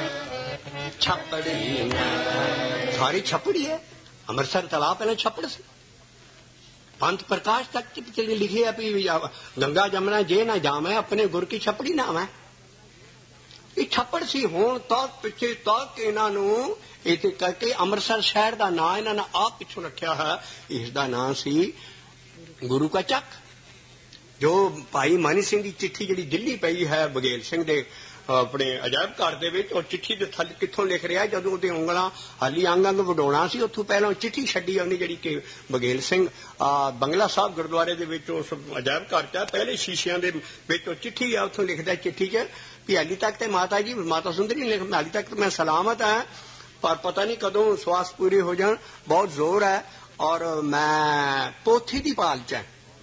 ਛਪੜੀ ਨਾਏ। ਸਾਰੀ ਛਪੜੀ ਹੈ। ਅੰਮ੍ਰਿਤਸਰ ਤਲਾਬ ਪਹਿਲਾਂ ਛਪੜ ਸੀ। पंथ प्रकाश तक लिखे है भी गंगा जमुना जे ना जावे अपने गुर की छपड़ी ना आवे। ये छपड़ सी हुण तक पिछे तक इन्हों इसे करके अमृतसर शहर का नां इन्होंने आप पिछों रखा है। इसका नां सी गुरु का चक। जो भाई मानी सिंह की चिट्ठी जी दिल्ली पई है बघेल सिंह दे अपने अजायब घर दे और चिट्ठी के थल कितों लिख रहा है जदों उहदी उंगलां हाली अंग अंग वडाउणा सी उत्थों पहलों चिट्ठी छड्डी उहने जिहड़ी कि बघेल सिंह बंगला साहब गुरुद्वारे दे विच उस अजायब घर च पहले शीशियां दे विच चिट्ठी आ उत्थों लिखदा चिट्ठी च भी हाली तक तो माता जी माता सुंदरी लिख हाली तक तो मैं सलामत है पर पता नहीं कदों स्वास पूरे हो जान बहुत जोर है और मैं पोथी दी पाल च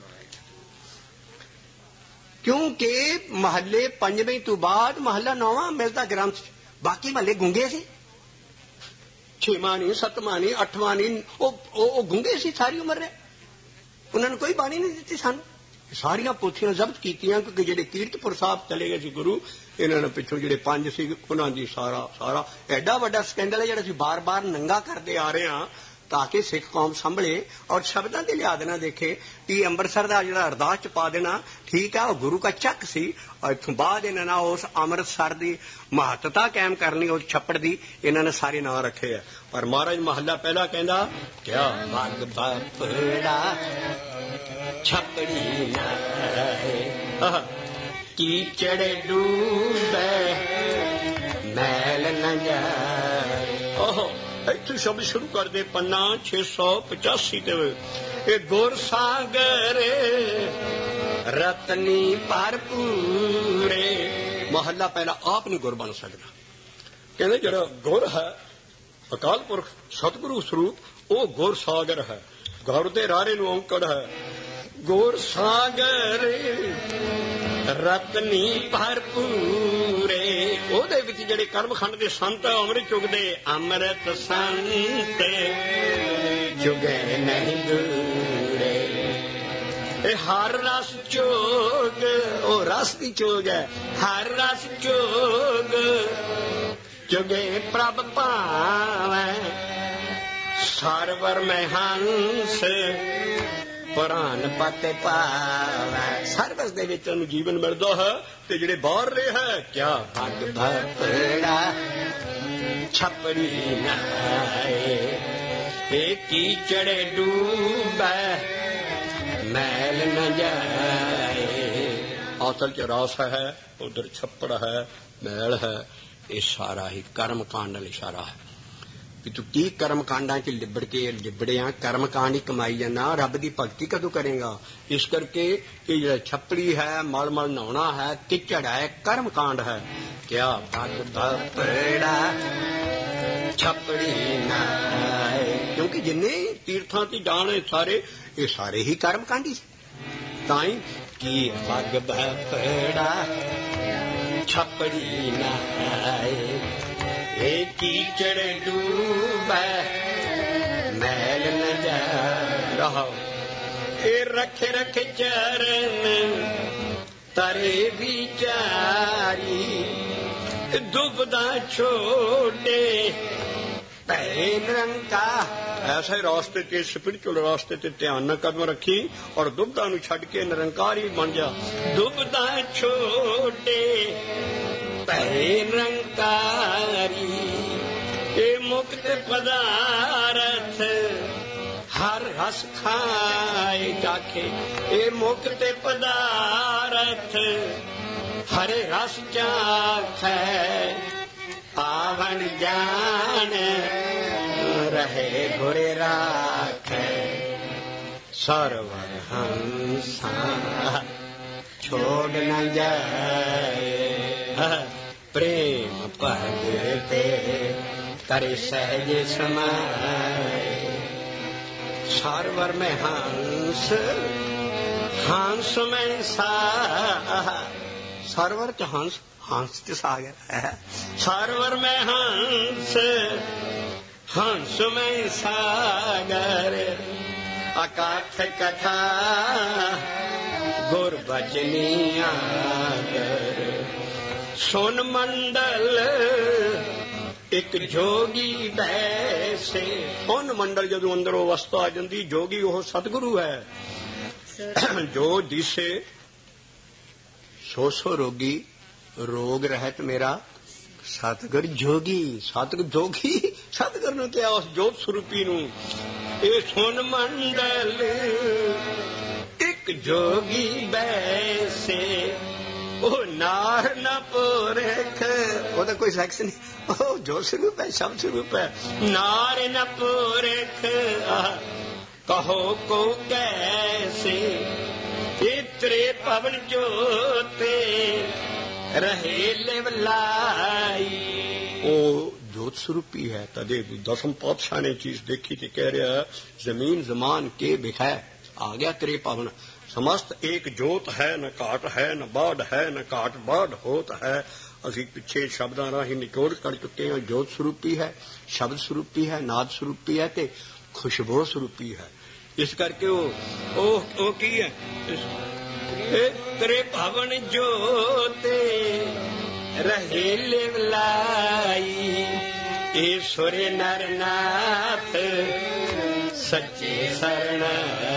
क्योंकि महल्ले पंजवें तो बाद महला नौवां मिलता ग्रंथ बाकी महल्ले गुंगे सी। छेवां नहीं सतवां नहीं अठवां नहीं वो गुंगे सी सारी उम्र रहे। उन्होंने कोई बाणी नहीं दी सानू। सारिया पोथियां जब्त कीतियां क्योंकि जेडे कीरतपुर साहब चले गए सी गुरु इन्होंने पिछों जेडे 5 सी उन्होंने सारा एडा वड्डा स्कैंडल है जिहड़ा बार बार नंगा करते आ रहे हैं ताकि सिख कौम संभले और शब्दों के लिहाज ना देखे कि अमृतसर का जो अरदास च पा देना ठीक है वह गुरु का चक सी और इतों बाद इन्होंने उस अमृतसर की महत्ता कायम करनी उस छप्पड़ की इन्होंने सारे नाम रखे है। पर महाराज महला पहला कहता क्या बग बपड़ा छपड़ी नाए कीचड़ डूबे मैल न जाए। इतों शब्द शुरू कर दे पन्ना 685 ते गुर सागर रतनी भरपूरे। महला पहला आप नहीं गुर बन सकता। कहते जरा गुर है अकाल पुरख सतगुरु स्वरूप वो गुर सागर है। गुर दे रारे नूं औंकड़ है गुर सागर रतनी भरपूरे। ਉਹਦੇ ਵਿੱਚ ਜਿਹੜੇ ਕਰਮਖੰਡ ਦੇ ਸੰਤ ਅੰਮ੍ਰਿਤ ਚੁਗਦੇ ਅੰਮ੍ਰਿਤ ਸੰਤ ਚੁਗੇ ਨਹੀਂ ਦੂਰੇ। ਇਹ ਹਰ ਰਸ ਚੋਗ ਉਹ ਰਸ ਦੀ ਚੋਗ ਹੈ ਹਰ ਰਸ ਚੋਗ ਚੁਗੇ ਪ੍ਰਭ ਭਾਵੇਂ ਸਰਵਰ ਮੈਂ ਹੰਸ पुराण पते पावै। सर्वस दे विच उन्हें जीवन मिलता है ते जिहड़े बाहर रहे है क्या भग भपड़ा छपड़ी नाए कीचड़ डूबे मैल न जाए। असल च रस है उधर छप्पड़ है मैल है ये सारा ही कर्म कांड इशारा है। ਵੀ ਤੂੰ ਕੀ ਕਰਮ ਕਾਂਡਾਂ 'ਚ ਲਿਬੜਿਆ, ਕਰਮ ਕਾਂਡ ਹੀ ਕਮਾਈ ਜਾਣਾ, ਰੱਬ ਦੀ ਭਗਤੀ ਕਦੋਂ ਕਰੇਗਾ। ਇਸ ਕਰਕੇ ਇਹ ਜਿਹੜਾ ਛੱਪੜੀ ਹੈ, ਮਲ ਮਲ ਨਹਾਉਣਾ ਹੈ, ਕਿਚੜ ਹੈ, ਕਰਮ ਕਾਂਡ ਹੈ। ਕਿਆ ਪੱਗ ਬਪੜਾ ਛੱਪੜੀ ਨਾ ਆਏ, ਕਿਉਂਕਿ ਜਿੰਨੇ ਤੀਰਥਾਂ ਤੇ ਜਾਣੇ ਸਾਰੇ ਇਹ ਸਾਰੇ ਹੀ ਕਰਮ ਕਾਂਡੀ ਸੀ। ਤਾਂ ਹੀ ਕੀ ਪੱਗ ਬਪੜਾ ਛੱਪੜੀ ਨਾ ਆਏ, ਇਹ ਕੀਚੜ ਡੂਬੈ ਮੈਲ ਨ ਜਾ ਰਹਾ, ਇਹ ਰੱਖੇ ਰੱਖੇ ਚਰਨ ਤਰੇ ਵਿਚਾਰੀ, ਡੁੱਬਦਾ ਛੋਟੇ ਭੈ ਨਿਰੰਕਾਰ। ਐਸੇ ਰਾਸਤੇ ਤੇ, ਸਪਿਰਿਚੁਅਲ ਰਾਸਤੇ ਤੇ ਧਿਆਨ ਨਾਲ ਕਦਮ ਰੱਖੀ ਔਰ ਦੁਬਦਾ ਨੂੰ ਛੱਡ ਕੇ ਨਿਰੰਕਾਰੀ ਬਣ ਜਾ। ਦੁਬਦਾ ਛੋਟੇ ਭੈ ਨਿਰੰਕਾਰੀ, ਇਹ ਮੁਕਤ ਪਦਾਰਥ ਹਰ ਰਸ ਖਾਏ ਜਾਖੇ, ਇਹ ਮੁਕਤ ਪਦਾਰਥ ਹਰੇ ਰਸ ਚਾਖੈ, ਆਵਣ ਜਾਣ ਰਹੇ ਗੁਰੇ ਰਾਖੈ, ਸਰਵਰ ਹੰਸਾ ਛੋੜ ਨ ਜਾਏ, ਪ੍ਰੇਮ ਭਗਤੇ करे सहज समाए। सारवर में हंस हंस में सारवर च हंस हंस च सागर है। सारवर में हंस हंस में सागर अकाठ कथा गुर बचनी आगर। सुन मंडल एक जोगी बैसे। सुन मंडल जदों अंदरों अवस्था आ जाती जोगी वो सतगुरु है। जो दिसे सो सो रोगी रोग रहत मेरा सतगुर जोगी। सतगुर जोगी सतगुर नूं क्या उस जोत स्वरूपी नूं। ये सुन मंडल एक जोगी बैसे ਉਹ ਨਾਰ ਨਾ ਪੁਰਖ ਉਹਦਾ ਕੋਈ ਸੈਕਸ ਨਹੀਂ। ਉਹ ਜੋ ਸਰੂਪ ਹੈ ਸਭ ਸਰੂਪ ਹੈ। ਨਾਰ ਨਾ ਪੁਰਖ ਕਹੋ ਕੋ ਕੈਸੇ ਇਤਰੇ ਪਵਨ ਜੋਤੇ ਰਹੇ ਲਿਵ ਲਾਈ। ਉਹ ਜੋਤ ਸਰੂਪੀ ਹੈ। ਤਦੇ ਦਸਮ ਪਾਤਸ਼ਾਹ ਨੇ ਚੀਜ਼ ਦੇਖੀ ਤੇ ਕਹਿ ਰਿਹਾ ਜ਼ਮੀਨ ਜ਼ਮਾਨ ਕੇ ਬਿਖੈ ਆ ਗਿਆ ਤੇਰੇ ਪਵਨ। समस्त एक जोत है न घाट है न बाढ़ है न घाट बाढ़ होत है। असी पिछे शब्दां राही निचोड़ कर चुके हैं। जोत स्वरूपी है, शब्द स्वरूपी है, नाद स्वरूपी है ते खुशबू स्वरूपी है। इस करके ओ की है तेरे भवन जोते रहे लिव लाई। ए सुरे नर नाथ सच्चे शरण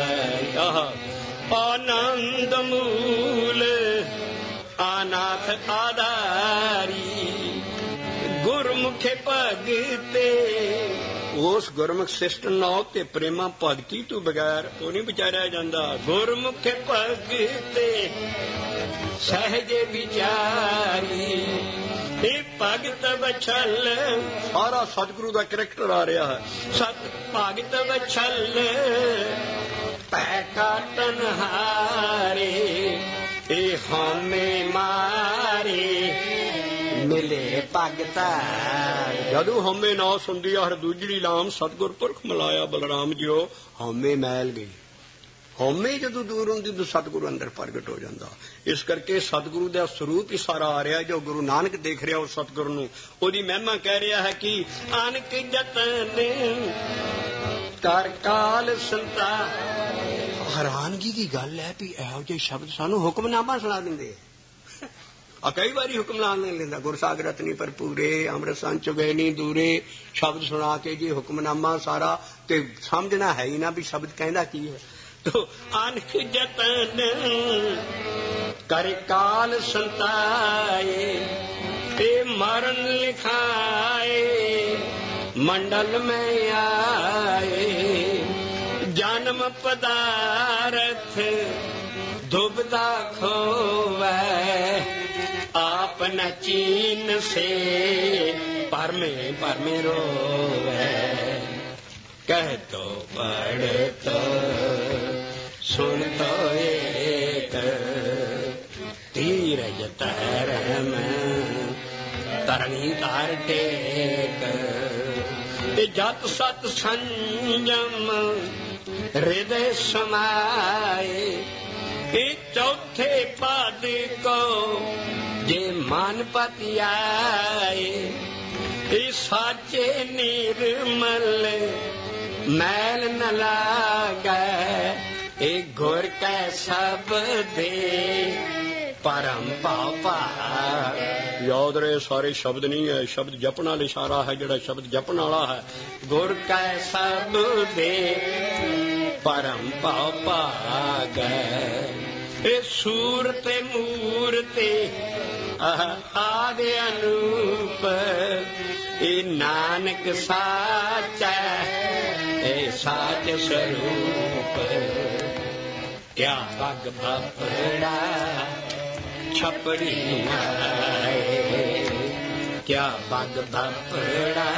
आनंद मूल अनाथ आधारी। गुरमुख भगते उस गुरमुख सिस्टम नाल ते प्रेमा भगती तो बगैर वो नहीं विचारिया जाता। गुरमुख भगते सहजे विचारी। भगत बछल सारा सतगुरु का करैक्टर आ रहा है। सत भगत बछल पै काटन हारे ए हमें मारे मिले भगता। जदू हमें ना सुनदी हर दूजड़ी लाम सतगुर पुरख मिलाया बलराम जियो हमें मैल गई। हमें जदों दूर होंदी तो सतगुरु अंदर प्रगट हो जाता। इस करके सतगुरु का स्वरूप ही सारा आ रहा। जो गुरु नानक देख रहा उस सतगुरु नूं ओदी महिमा कह रहा है कि अनक जतन कर काल संता। हैरानगी की गल है भी इहो जिहे शब्द सानू हुक्मनामा सुना देंदे। कई बारी हुक्मनामा नहीं लेंदा। गुरसागर रतनी भरपूरे अमृत सन चुगे नहीं दूरे शब्द सुना के जी हुक्मनामा सारा ते समझना है ही ना भी शब्द कहंदा की है। तो अनख जतन कर काल संताए ते मरण लिखाए मंडल में आए। जन्म पदारथ दुबदा खोवै आप न चीन से पर भरमे रोवे, कह तो पढ़ तो सुन तो एक, धीरज धर्म तरणी तार टेक, जत सत संयम हृदय समाए, चौथे पद को जे मन पतियाए, साचे निर्मल मैल न लागे, गुर कै सब दे परम पापा। याद रहे सारे शब्द नहीं है, शब्द जपन वाला इशारा है, जड़ा शब्द जपन वाला है। गुर कै सब दे परम पापा गए, सूरते मूरते आदि अनूप, नानक साचा साच स्वरूप। क्या पग भपड़ा छपड़ी आए, क्या पग भपड़ा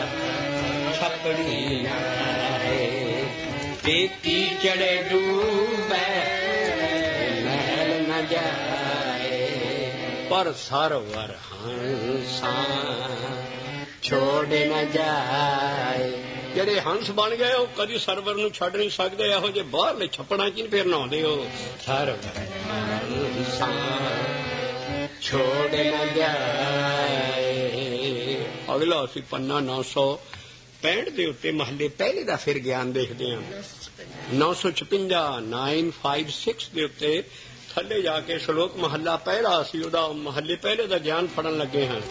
छपड़ी आए, कीचड़े डूबे महल न जाए, पर सरवर हंसा छोड़ न जाए। ਜਿਹੜੇ ਹੰਸ ਬਣ ਗਏ ਉਹ ਕਦੀ ਸਰਵਰ ਨੂੰ ਛੱਡ ਨਹੀਂ ਸਕਦੇ, ਇਹੋ ਜਿਹੇ ਬਾਹਰਲੇ ਛੱਪੜਾਂ 'ਚ ਫਿਰ ਨਹਾਉਂਦੇ ਹੋ। ਸਰਵਰ ਹੰਸਾ ਛੋੜ न जाए। ਅਗਲਾ ਅਸੀਂ ਪੰਨਾ 965 ਦੇ ਉੱਤੇ ਮਹੱਲੇ ਪਹਿਲੇ ਦਾ ਫਿਰ ਗਿਆਨ ਦੇਖਦੇ ਹਾਂ। 956 956 ਦੇ ਉੱਤੇ ਥੱਲੇ ਜਾ ਕੇ ਸ਼ਲੋਕ ਮਹੱਲਾ ਪਹਿਲਾ ਅਸੀਂ ਉਹਦਾ ਮਹੱਲੇ ਪਹਿਲੇ ਦਾ ਗਿਆਨ ਫੜਨ ਲੱਗੇ ਹਾਂ।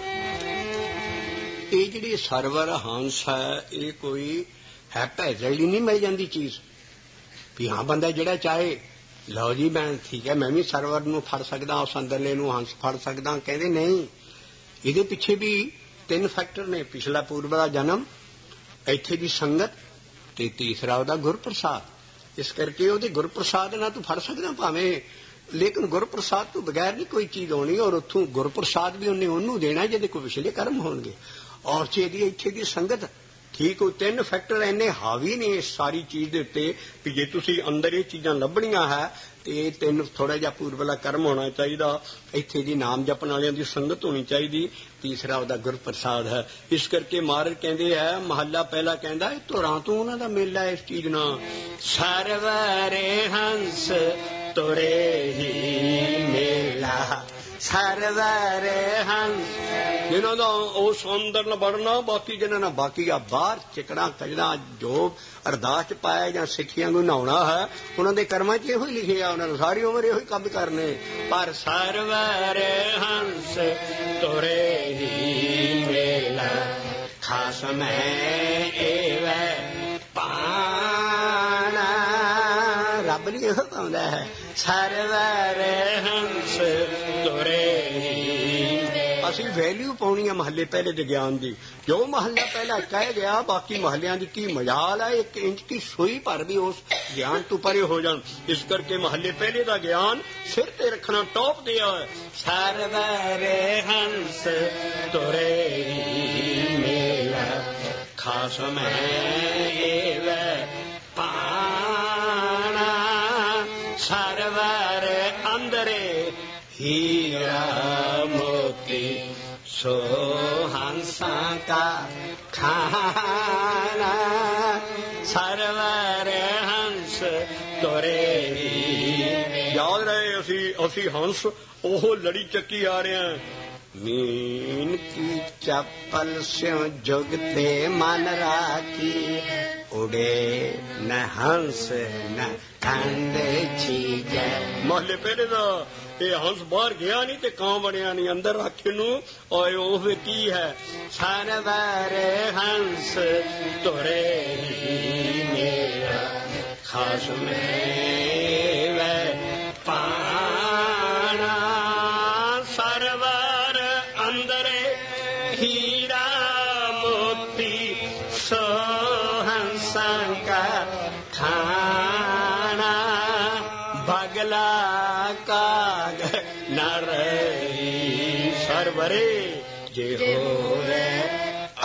ਇਹ ਜਿਹੜੀ ਸਰਵਰ ਹੰਸ ਹੈ ਇਹ ਕੋਈ ਹੈ ਭੈਜਲ ਨਹੀਂ ਮਿਲ ਜਾਂਦੀ ਚੀਜ਼ ਵੀ ਹਾਂ ਬੰਦਾ ਜਿਹੜਾ ਚਾਹੇ ਲਓ ਜੀ ਮੈਂ ਠੀਕ ਹੈ ਮੈਂ ਵੀ ਸਰਵਰ ਨੂੰ ਫੜ ਸਕਦਾ, ਉਸ ਅੰਦਰਲੇ ਨੂੰ ਹੰਸ ਫੜ ਸਕਦਾ। ਕਹਿੰਦੇ ਨਹੀਂ, ਇਹਦੇ ਪਿੱਛੇ ਵੀ 3 ਫੈਕਟਰ ਨੇ। ਪਿਛਲਾ ਪੂਰਬ ਦਾ ਜਨਮ, ਇੱਥੇ ਦੀ ਸੰਗਤ ਤੇ ਤੀਸਰਾ ਉਹਦਾ ਗੁਰਪ੍ਰਸਾਦ। ਇਸ ਕਰਕੇ ਉਹਦੇ ਗੁਰਪ੍ਰਸਾਦ ਨਾਲ ਤੂੰ ਫੜ ਸਕਦਾ ਭਾਵੇਂ, ਲੇਕਿਨ ਗੁਰਪ੍ਰਸਾਦ ਤੋਂ ਬਗੈਰ ਨਹੀਂ ਕੋਈ ਚੀਜ਼ ਆਉਣੀ। ਔਰ ਉੱਥੋਂ ਗੁਰਪ੍ਰਸਾਦ ਵੀ ਉਹਨੇ ਉਹਨੂੰ ਦੇਣਾ ਜਿਹਦੇ ਕੋਈ ਪਿਛਲੇ ਕਰਮ ਹੋਣਗੇ। ਔਰ ਜਿਹਦੀ ਇੱਥੇ ਦੀ ਸੰਗਤ ਠੀਕ ਉਹ 3 ਫੈਕਟਰ ਇੰਨੇ ਹਾਵੀ ਨੇ ਇਸ ਸਾਰੀ ਚੀਜ਼ ਦੇ ਉੱਤੇ ਵੀ ਜੇ ਤੁਸੀਂ ਅੰਦਰ ਇਹ ਚੀਜ਼ਾਂ ਲੱਭਣੀਆਂ ਹੈ ਤੇ ਇਹ 3 ਥੋੜਾ ਜਿਹਾ ਪੂਰਬਲਾ ਕਰਮ ਹੋਣਾ ਚਾਹੀਦਾ, ਇੱਥੇ ਦੀ ਨਾਮ ਜਪਣ ਵਾਲਿਆਂ ਦੀ ਸੰਗਤ ਹੋਣੀ ਚਾਹੀਦੀ, ਤੀਸਰਾ ਉਹਦਾ ਗੁਰਪ੍ਰਸਾਦ ਹੈ। ਇਸ ਕਰਕੇ ਮਹਾਰਾਜ ਕਹਿੰਦੇ ਹੈ ਮਹੱਲਾ ਪਹਿਲਾ ਕਹਿੰਦਾ ਇਹ ਧੁਰਾਂ ਤੋਂ ਉਹਨਾਂ ਦਾ ਮੇਲਾ ਇਸ ਚੀਜ਼ ਨਾਲ। ਸਰਵਰੇ ਹੰਸ ਤੁਰੇ ਹੀ ਮੇਲਾ, ਸਰਵਰੇ ਹੰਸ ਜਿਨ੍ਹਾਂ ਦਾ ਉਸ ਅੰਦਰ ਨਾ ਵੜਨਾ, ਬਾਕੀ ਜਿਹਨਾਂ ਨਾਲ ਬਾਕੀ ਆ ਬਾਹਰ ਚਿਕਣਾ ਕਜਣਾ ਜੋ ਅਰਦਾਸ ਚ ਪਾਇਆ ਜਾਂ ਸਿੱਖੀਆਂ ਨੂੰ ਨਹਾਉਣਾ ਹੈ ਉਹਨਾਂ ਦੇ ਕਰਮਾਂ 'ਚ ਇਹੋ ਹੀ ਲਿਖਿਆ, ਉਹਨਾਂ ਨੂੰ ਸਾਰੀ ਉਮਰ ਇਹੋ ਹੀ ਕੰਮ ਕਰਨੇ। ਪਰ ਸਰਵਰੇ ਹੰਸ ਤੁਰੇ ਹੀ ਮੇਲਾ, ਖਾਸ ਮੈਂ ਏਵੈ ਪਾਣਾ। ਰੱਬ ਨੇ ਇਹੋ ਪਾਉਂਦਾ ਹੈ ਸਰਵਰੇ ਹੰਸ ਤੁਰੇ ਹੀ। ਅਸੀਂ ਵੈਲਿਊ ਪਾਉਣੀ ਆ ਮਹੱਲੇ ਪਹਿਲੇ ਦੇ ਗਿਆਨ ਦੀ। ਜੋ ਮਹੱਲਾ ਪਹਿਲਾ ਕਹਿ ਗਿਆ ਬਾਕੀ ਮਹੱਲਿਆਂ ਦੀ ਕੀ ਮਜਾਲ ਹੈ, 1 ਇੰਚ ਦੀ ਸੂਈ ਭਰ ਵੀ ਉਸ ਗਿਆਨ ਤੋਂ ਪਰੇ ਹੋ ਜਾਣ। ਇਸ ਕਰਕੇ ਮਹੱਲੇ ਪਹਿਲੇ ਦਾ ਗਿਆਨ ਸਿਰ ਤੇ ਰੱਖਣਾ ਟੌਪ ਤੇ ਹੈ। ਸਰਵਰੇ ਹੰਸ ਤੁਰੇ ਹੀ ਮੇਲਾ, ਖਾਸ ਮੈਂ ਏਵੈ ਪਾਣਾ। ਸਰਵਰ ਅੰਦਰੇ ਹੀਰਾ मोती सो हंसा का खाना। सरवर हंस तुरे याद रहे असी हंस ओह लड़ी चक्की आ रहे हैं। मीन की चप्पल से जुगते मन राखी, उड़े न हंस न ठंड चीज। मोहल्ले पहले दा ਇਹ ਹੰਸ ਬਾਹਰ ਗਿਆ ਨਹੀਂ ਤੇ ਕਾਂ ਬਣਿਆ ਨਹੀਂ, ਅੰਦਰ ਰੱਖ ਨੂੰ ਓਏ ਉਹ ਕੀ ਹੈ। ਸਰਵਰ ਹੰਸ ਤੁਰੇ ਹੀ ਮੇਰਾ, ਖਾਸ ਮੈਂ ਪਾਣਾ। ਸਰਵਰ ਅੰਦਰੇ ਹੀਰਾ ਮੋਤੀ ਸੋ ਹੰਸਾਂ ਕਾ ਖਾਣਾ। ਬਗਲਾ काग न रही सरवरे जे होवे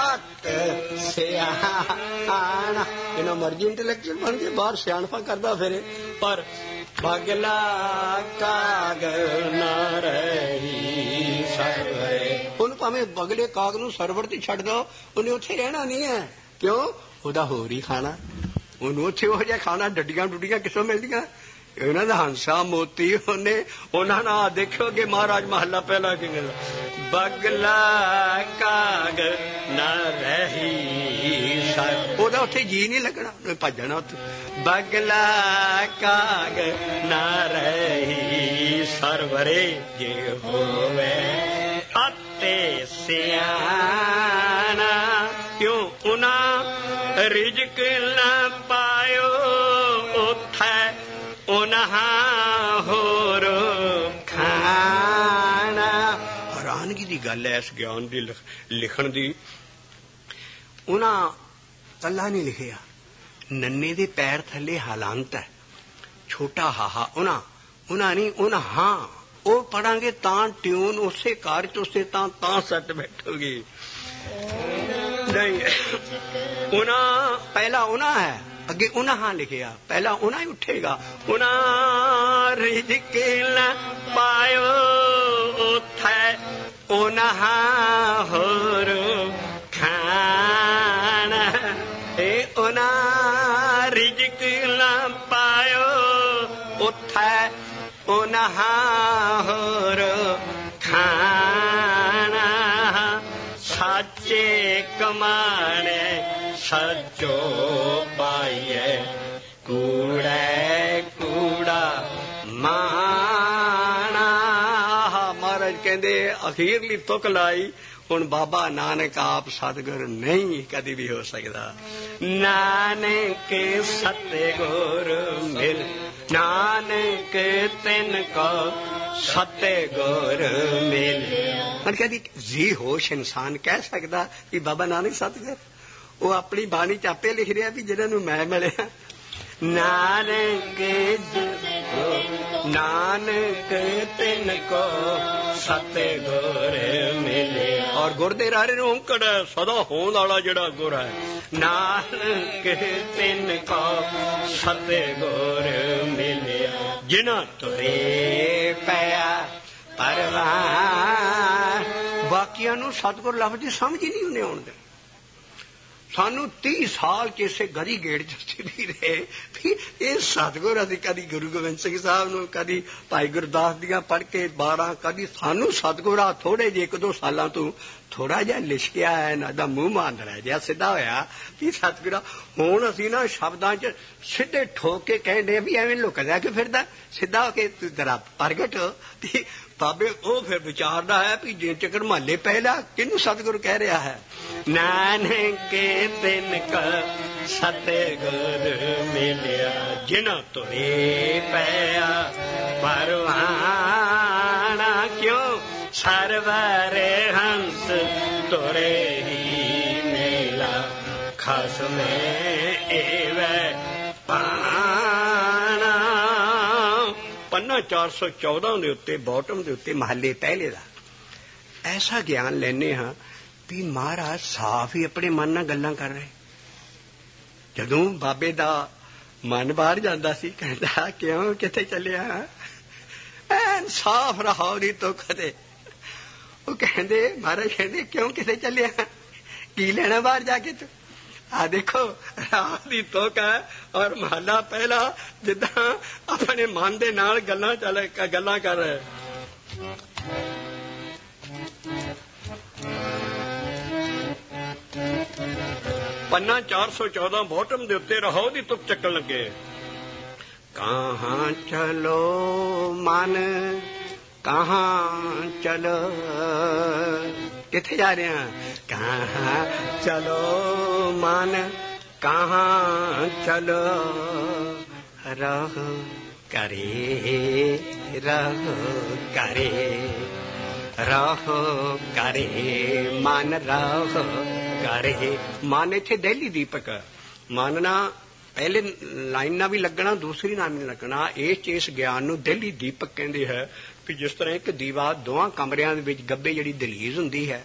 ਸਿਆਣਾ। ਜਿੰਨਾ ਮਰਜੀ ਇੰਟੈਲੈਕਚੁਅਲ ਬਣ ਕੇ ਬਾਹਰ ਸਿਆਣਪਾ ਕਰਦਾ ਫਿਰੇ, ਪਰ ਬਗਲਾ ਕਾਗ ਨਾ ਰਹੀ ਸਰਵਰੇ। ਉਹਨੂੰ ਭਾਵੇਂ ਬਗਲੇ ਕਾਗ ਨੂੰ ਸਰਵਰ ਤੇ ਛੱਡ ਦੋ, ਉਹਨੇ ਉੱਥੇ ਰਹਿਣਾ ਨਹੀਂ ਹੈ। ਕਿਉਂ? ਉਹਦਾ ਹੋਰ ਹੀ ਖਾਣਾ। ਉਹਨੂੰ ਉੱਥੇ ਉਹ ਜਿਹਾ ਖਾਣਾ, ਡੱਡੀਆਂ ਡੁੱਡੀਆਂ ਕਿੱਥੋਂ ਮਿਲਦੀਆਂ? ਇਹਨਾਂ ਦਾ ਹੰਸਾ ਮੋਤੀ। ਉਹਨੇ ਉਹਨਾਂ ਨਾਲ ਦੇਖਿਓ ਕਿ ਮਹਾਰਾਜ ਮਹੱਲਾ ਪਹਿਲਾ ਕਿਵੇਂ ਬਗਲਾ ਕਾਗ ਨਾ ਰਹੀ ਸਰ। ਉਹਦਾ ਉੱਥੇ ਜੀ ਨਹੀਂ ਲੱਗਣਾ, ਭੱਜਣਾ ਉੱਥੇ। ਬਗਲਾ ਕਾਗ ਨਾ ਰਹੀ ਸਰਵਰੇ ਜੇ ਹੋਵੇ ਅਤੇ ਸਿਆਣਾ। ਕਿਉਂ? ਉਹਨਾਂ ਰਿਜ਼ਕ ਨਾ ਪਾਇਓ ਉੱਥੇ ਉਹਨਾਂ ਹੋਰ ਖਾਣਾ। ਹੈਰਾਨਗੀ ਦੀ ਗੱਲ ਹੈ ਇਸ ਗਿਆਨ ਦੀ ਲਿਖਣ ਦੀ। ਉਹਨਾਂ ਕੱਲਾ ਨਹੀਂ ਲਿਖਿਆ, ਨੰਨੇ ਦੇ ਪੈਰ ਥੱਲੇ ਹਲੰਤ ਹੈ, ਛੋਟਾ ਹਾਹਾ। ਉਹਨਾਂ ਨਹੀਂ, ਉਹਨਾਂ ਹਾਂ ਉਹ ਪੜਾਂਗੇ ਤਾਂ ਟਿਊਨ ਉਸੇ ਕਾਰ ਚ ਉਸੇ ਤਾਂ ਸੱਟ ਬੈਠੋਗੀ। ਨਹੀਂ, ਉਹਨਾਂ ਪਹਿਲਾਂ ਉਹਨਾਂ ਹੈ, ਅੱਗੇ ਉਹਨਾਂ ਹਾਂ ਲਿਖਿਆ, ਪਹਿਲਾਂ ਉਹਨਾਂ ਹੀ ਉੱਠੇਗਾ। ਉਹਨਾਂ ਰਿਜ਼ਕ ਨਾ ਪਾਇਓ ਉੱਥੇ ਉਹਨਾਂ ਹੋਰ ਖਾਣਾ। ਇਹ ਉਹਨਾਂ ਰਿਜ਼ਕ ਨਾ ਪਾਇਓ ਉੱਥੇ ਉਹਨਾਂ ਹੋਰ ਖਾਣਾ। ਸਾਚੇ ਕਮਾਣੇ ਸੱਚੋ ਪਾਈਏ, ਕੂੜੇ ਕੂੜਾ ਮਾਣਾ। ਮਹਾਰਾਜ ਕਹਿੰਦੇ ਅਖੀਰਲੀ ਤੁਕ ਲਾਈ। ਹੁਣ ਬਾਬਾ ਨਾਨਕ ਆਪ ਸਤਿਗੁਰ ਨਹੀਂ ਕਦੀ ਵੀ ਹੋ ਸਕਦਾ। ਨਾਨਕ ਸਤਿਗੁਰ ਮਿਲ, ਨਾਨਕ ਤਿੰਨ ਕੋ ਸਤਿਗੁਰ ਮਿਲ। ਹੁਣ ਕਦੀ ਜੀ ਹੋਸ਼ ਇਨਸਾਨ ਕਹਿ ਸਕਦਾ ਵੀ ਬਾਬਾ ਨਾਨਕ ਸਤਿਗੁਰ? ਉਹ ਆਪਣੀ ਬਾਣੀ ਚ ਆਪੇ ਲਿਖ ਰਿਹਾ ਵੀ ਜਿਹਨਾਂ ਨੂੰ ਮੈਂ ਮਿਲਿਆ। ਨਾਨਕ ਨਾਨਕ ਤਿੰਨ ਕੋ ਸਤਿਗੁਰ ਮਿਲੇ। ਔਰ ਗੁਰ ਦੇ ਰਾਰੇ ਨੂੰ ਔਂਕੜ ਸਦਾ ਹੋਂਦ ਵਾਲਾ ਜਿਹੜਾ ਗੁਰ ਹੈ। ਨਾਨਕ ਤਿੰਨ ਕੋ ਸਤਿਗੁਰ ਮਿਲਿਆ, ਜਿਨ੍ਹਾਂ ਤੁਰੇ ਪਿਆ ਪਰਵਾਨ। ਬਾਕੀਆਂ ਨੂੰ ਸਤਿਗੁਰ ਲਫ਼ਜ਼ ਦੀ ਸਮਝ ਹੀ ਨਹੀਂ ਉਹਨੇ ਆਉਣ ਦੇ। ਸਾਨੂੰ 30 ਸਾਲ ਕਿਸੇ ਗਦੀ ਗੇੜ ਚ ਸਥਿਤੀ ਰਹੇ ਵੀ ਇਹ ਸਤਿਗੁਰ। ਅਸੀਂ ਕਦੀ ਗੁਰੂ ਗੋਬਿੰਦ ਸਿੰਘ ਸਾਹਿਬ ਨੂੰ, ਕਦੀ ਭਾਈ ਗੁਰਦਾਸ ਦੀਆਂ ਪੜ੍ਹ ਕੇ 12, ਕਦੀ ਸਾਨੂੰ ਸਤਿਗੁਰ ਆ ਥੋੜੇ ਜਿਹੇ 1-2 ਸਾਲਾਂ ਤੋਂ ਥੋੜਾ ਜਿਹਾ ਲਿਸ਼ਕਿਆ ਹੈ, ਨਾ ਦਾ ਮੂੰਹ ਮਾਂਦਰਾ ਜਿਹਾ ਸਿੱਧਾ ਹੋਇਆ ਵੀ ਸਤਿਗੁਰਾ। ਹੁਣ ਅਸੀਂ ਨਾ ਸ਼ਬਦਾਂ ਚ ਸਿੱਧੇ ਠੋਕ ਕੇ ਕਹਿੰਦੇ ਵੀ ਐਵੇਂ ਲੁਕਦਾ ਕਿ ਫਿਰਦਾ, ਸਿੱਧਾ ਹੋ ਕੇ ਜਰਾ ਪ੍ਰਗਟ। ਤੇ ਬਾਬੇ ਉਹ ਫਿਰ ਵਿਚਾਰਦਾ ਹੈ ਵੀ ਜੇ ਚੱਕਰ ਮਹੱਲੇ ਪਹਿਲਾ ਕਿਹਨੂੰ ਸਤਿਗੁਰ ਕਹਿ ਰਿਹਾ ਹੈ। ਨਾਨਕ ਤਿੰਨ ਕ ਸਤਿਗੁਰ ਮਿਲਿਆ, ਜਿਨ੍ਹਾਂ ਤੁਰੇ ਪਿਆ ਪਰਵਾਣਾ। ਕਿਉਂ? ਸਰਵਰ ਹੰਸ ਤੁਰੇ ਹੀ ਮੇਲਾ, ਖਸਮੇ ਏਵੈ ਪਾਣਾ। ਪੰਨਾ 414 ਦੇ ਉੱਤੇ, ਬਾਟਮ ਦੇ ਉੱਤੇ, ਮਹੱਲੇ ਪਹਿਲੇ ਦਾ ਐਸਾ ਗਿਆਨ ਲੈਨੇ ਹਾਂ ਵੀ ਮਹਾਰਾਜ ਸਾਫ਼ ਹੀ ਆਪਣੇ ਮਨ ਨਾਲ ਗੱਲਾਂ ਕਰ ਰਹੇ। ਜਦੋਂ ਬਾਬੇ ਦਾ ਮਨ ਬਾਹਰ ਜਾਂਦਾ ਸੀ, ਕਹਿੰਦਾ ਕਿਉਂ ਕਿੱਥੇ ਚੱਲਿਆ? ਐਨ ਸਾਫ਼ ਰਹਾਉ ਦੀ ਤੁਕ ਤੇ। ਉਹ ਕਹਿੰਦੇ ਮਹਾਰਾਜ ਕਹਿੰਦੇ ਕਿਉਂ ਕਿੱਥੇ ਚੱਲਿਆ? ਕੀ ਲੈਣਾ ਬਾਹਰ ਜਾ ਕੇ ਤੂੰ? ਆ ਦੇਖੋ ਰਾਤ ਦੀ ਤੁਕ ਹੈ ਔਰ ਮਹੱਲਾ ਪਹਿਲਾ ਜਿੱਦਾਂ ਆਪਣੇ ਮਨ ਦੇ ਨਾਲ ਗੱਲਾਂ ਕਰ ਰਹੇ। ਪੰਨਾ 414 ਬਾਟਮ ਦੇ ਉੱਤੇ ਰਹੋ ਦੀ ਤੁਕ ਚੱਕਣ ਲੱਗੇ। ਕਹਾਂ ਚਲੋ ਮਨ ਕਹਾਂ ਚਲੋ, ਕਿੱਥੇ ਜਾ ਰਹੇ ਹਾਂ? ਕਹਾਂ ਚਲੋ ਮਨ ਕਹਾਂ ਚਲੋ, ਰਹ ਕਰੇ ਰਹ ਕਰੇ ਰਹ ਕਰੇ ਮਨ ਰਹ ਕਰੇ। ਮਨ ਇੱਥੇ ਦਿੱਲੀ ਦੀਪਕ। ਮਨ ਨਾ ਪਹਿਲੇ ਲਾਈਨ ਨਾਲ ਵੀ ਲੱਗਣਾ, ਦੂਸਰੀ ਨਾਲ ਵੀ ਲੱਗਣਾ। ਇਸ ਗਿਆਨ ਨੂੰ ਦਿੱਲੀ ਦੀਪਕ ਕਹਿੰਦੇ ਹੈ। ਵੀ ਜਿਸ ਤਰ੍ਹਾਂ ਇੱਕ ਦੀਵਾ ਦੋਵਾਂ ਕਮਰਿਆਂ ਦੇ ਵਿੱਚ ਗੱਬੇ ਜਿਹੜੀ ਦਹਲੀਜ਼ ਹੁੰਦੀ ਹੈ,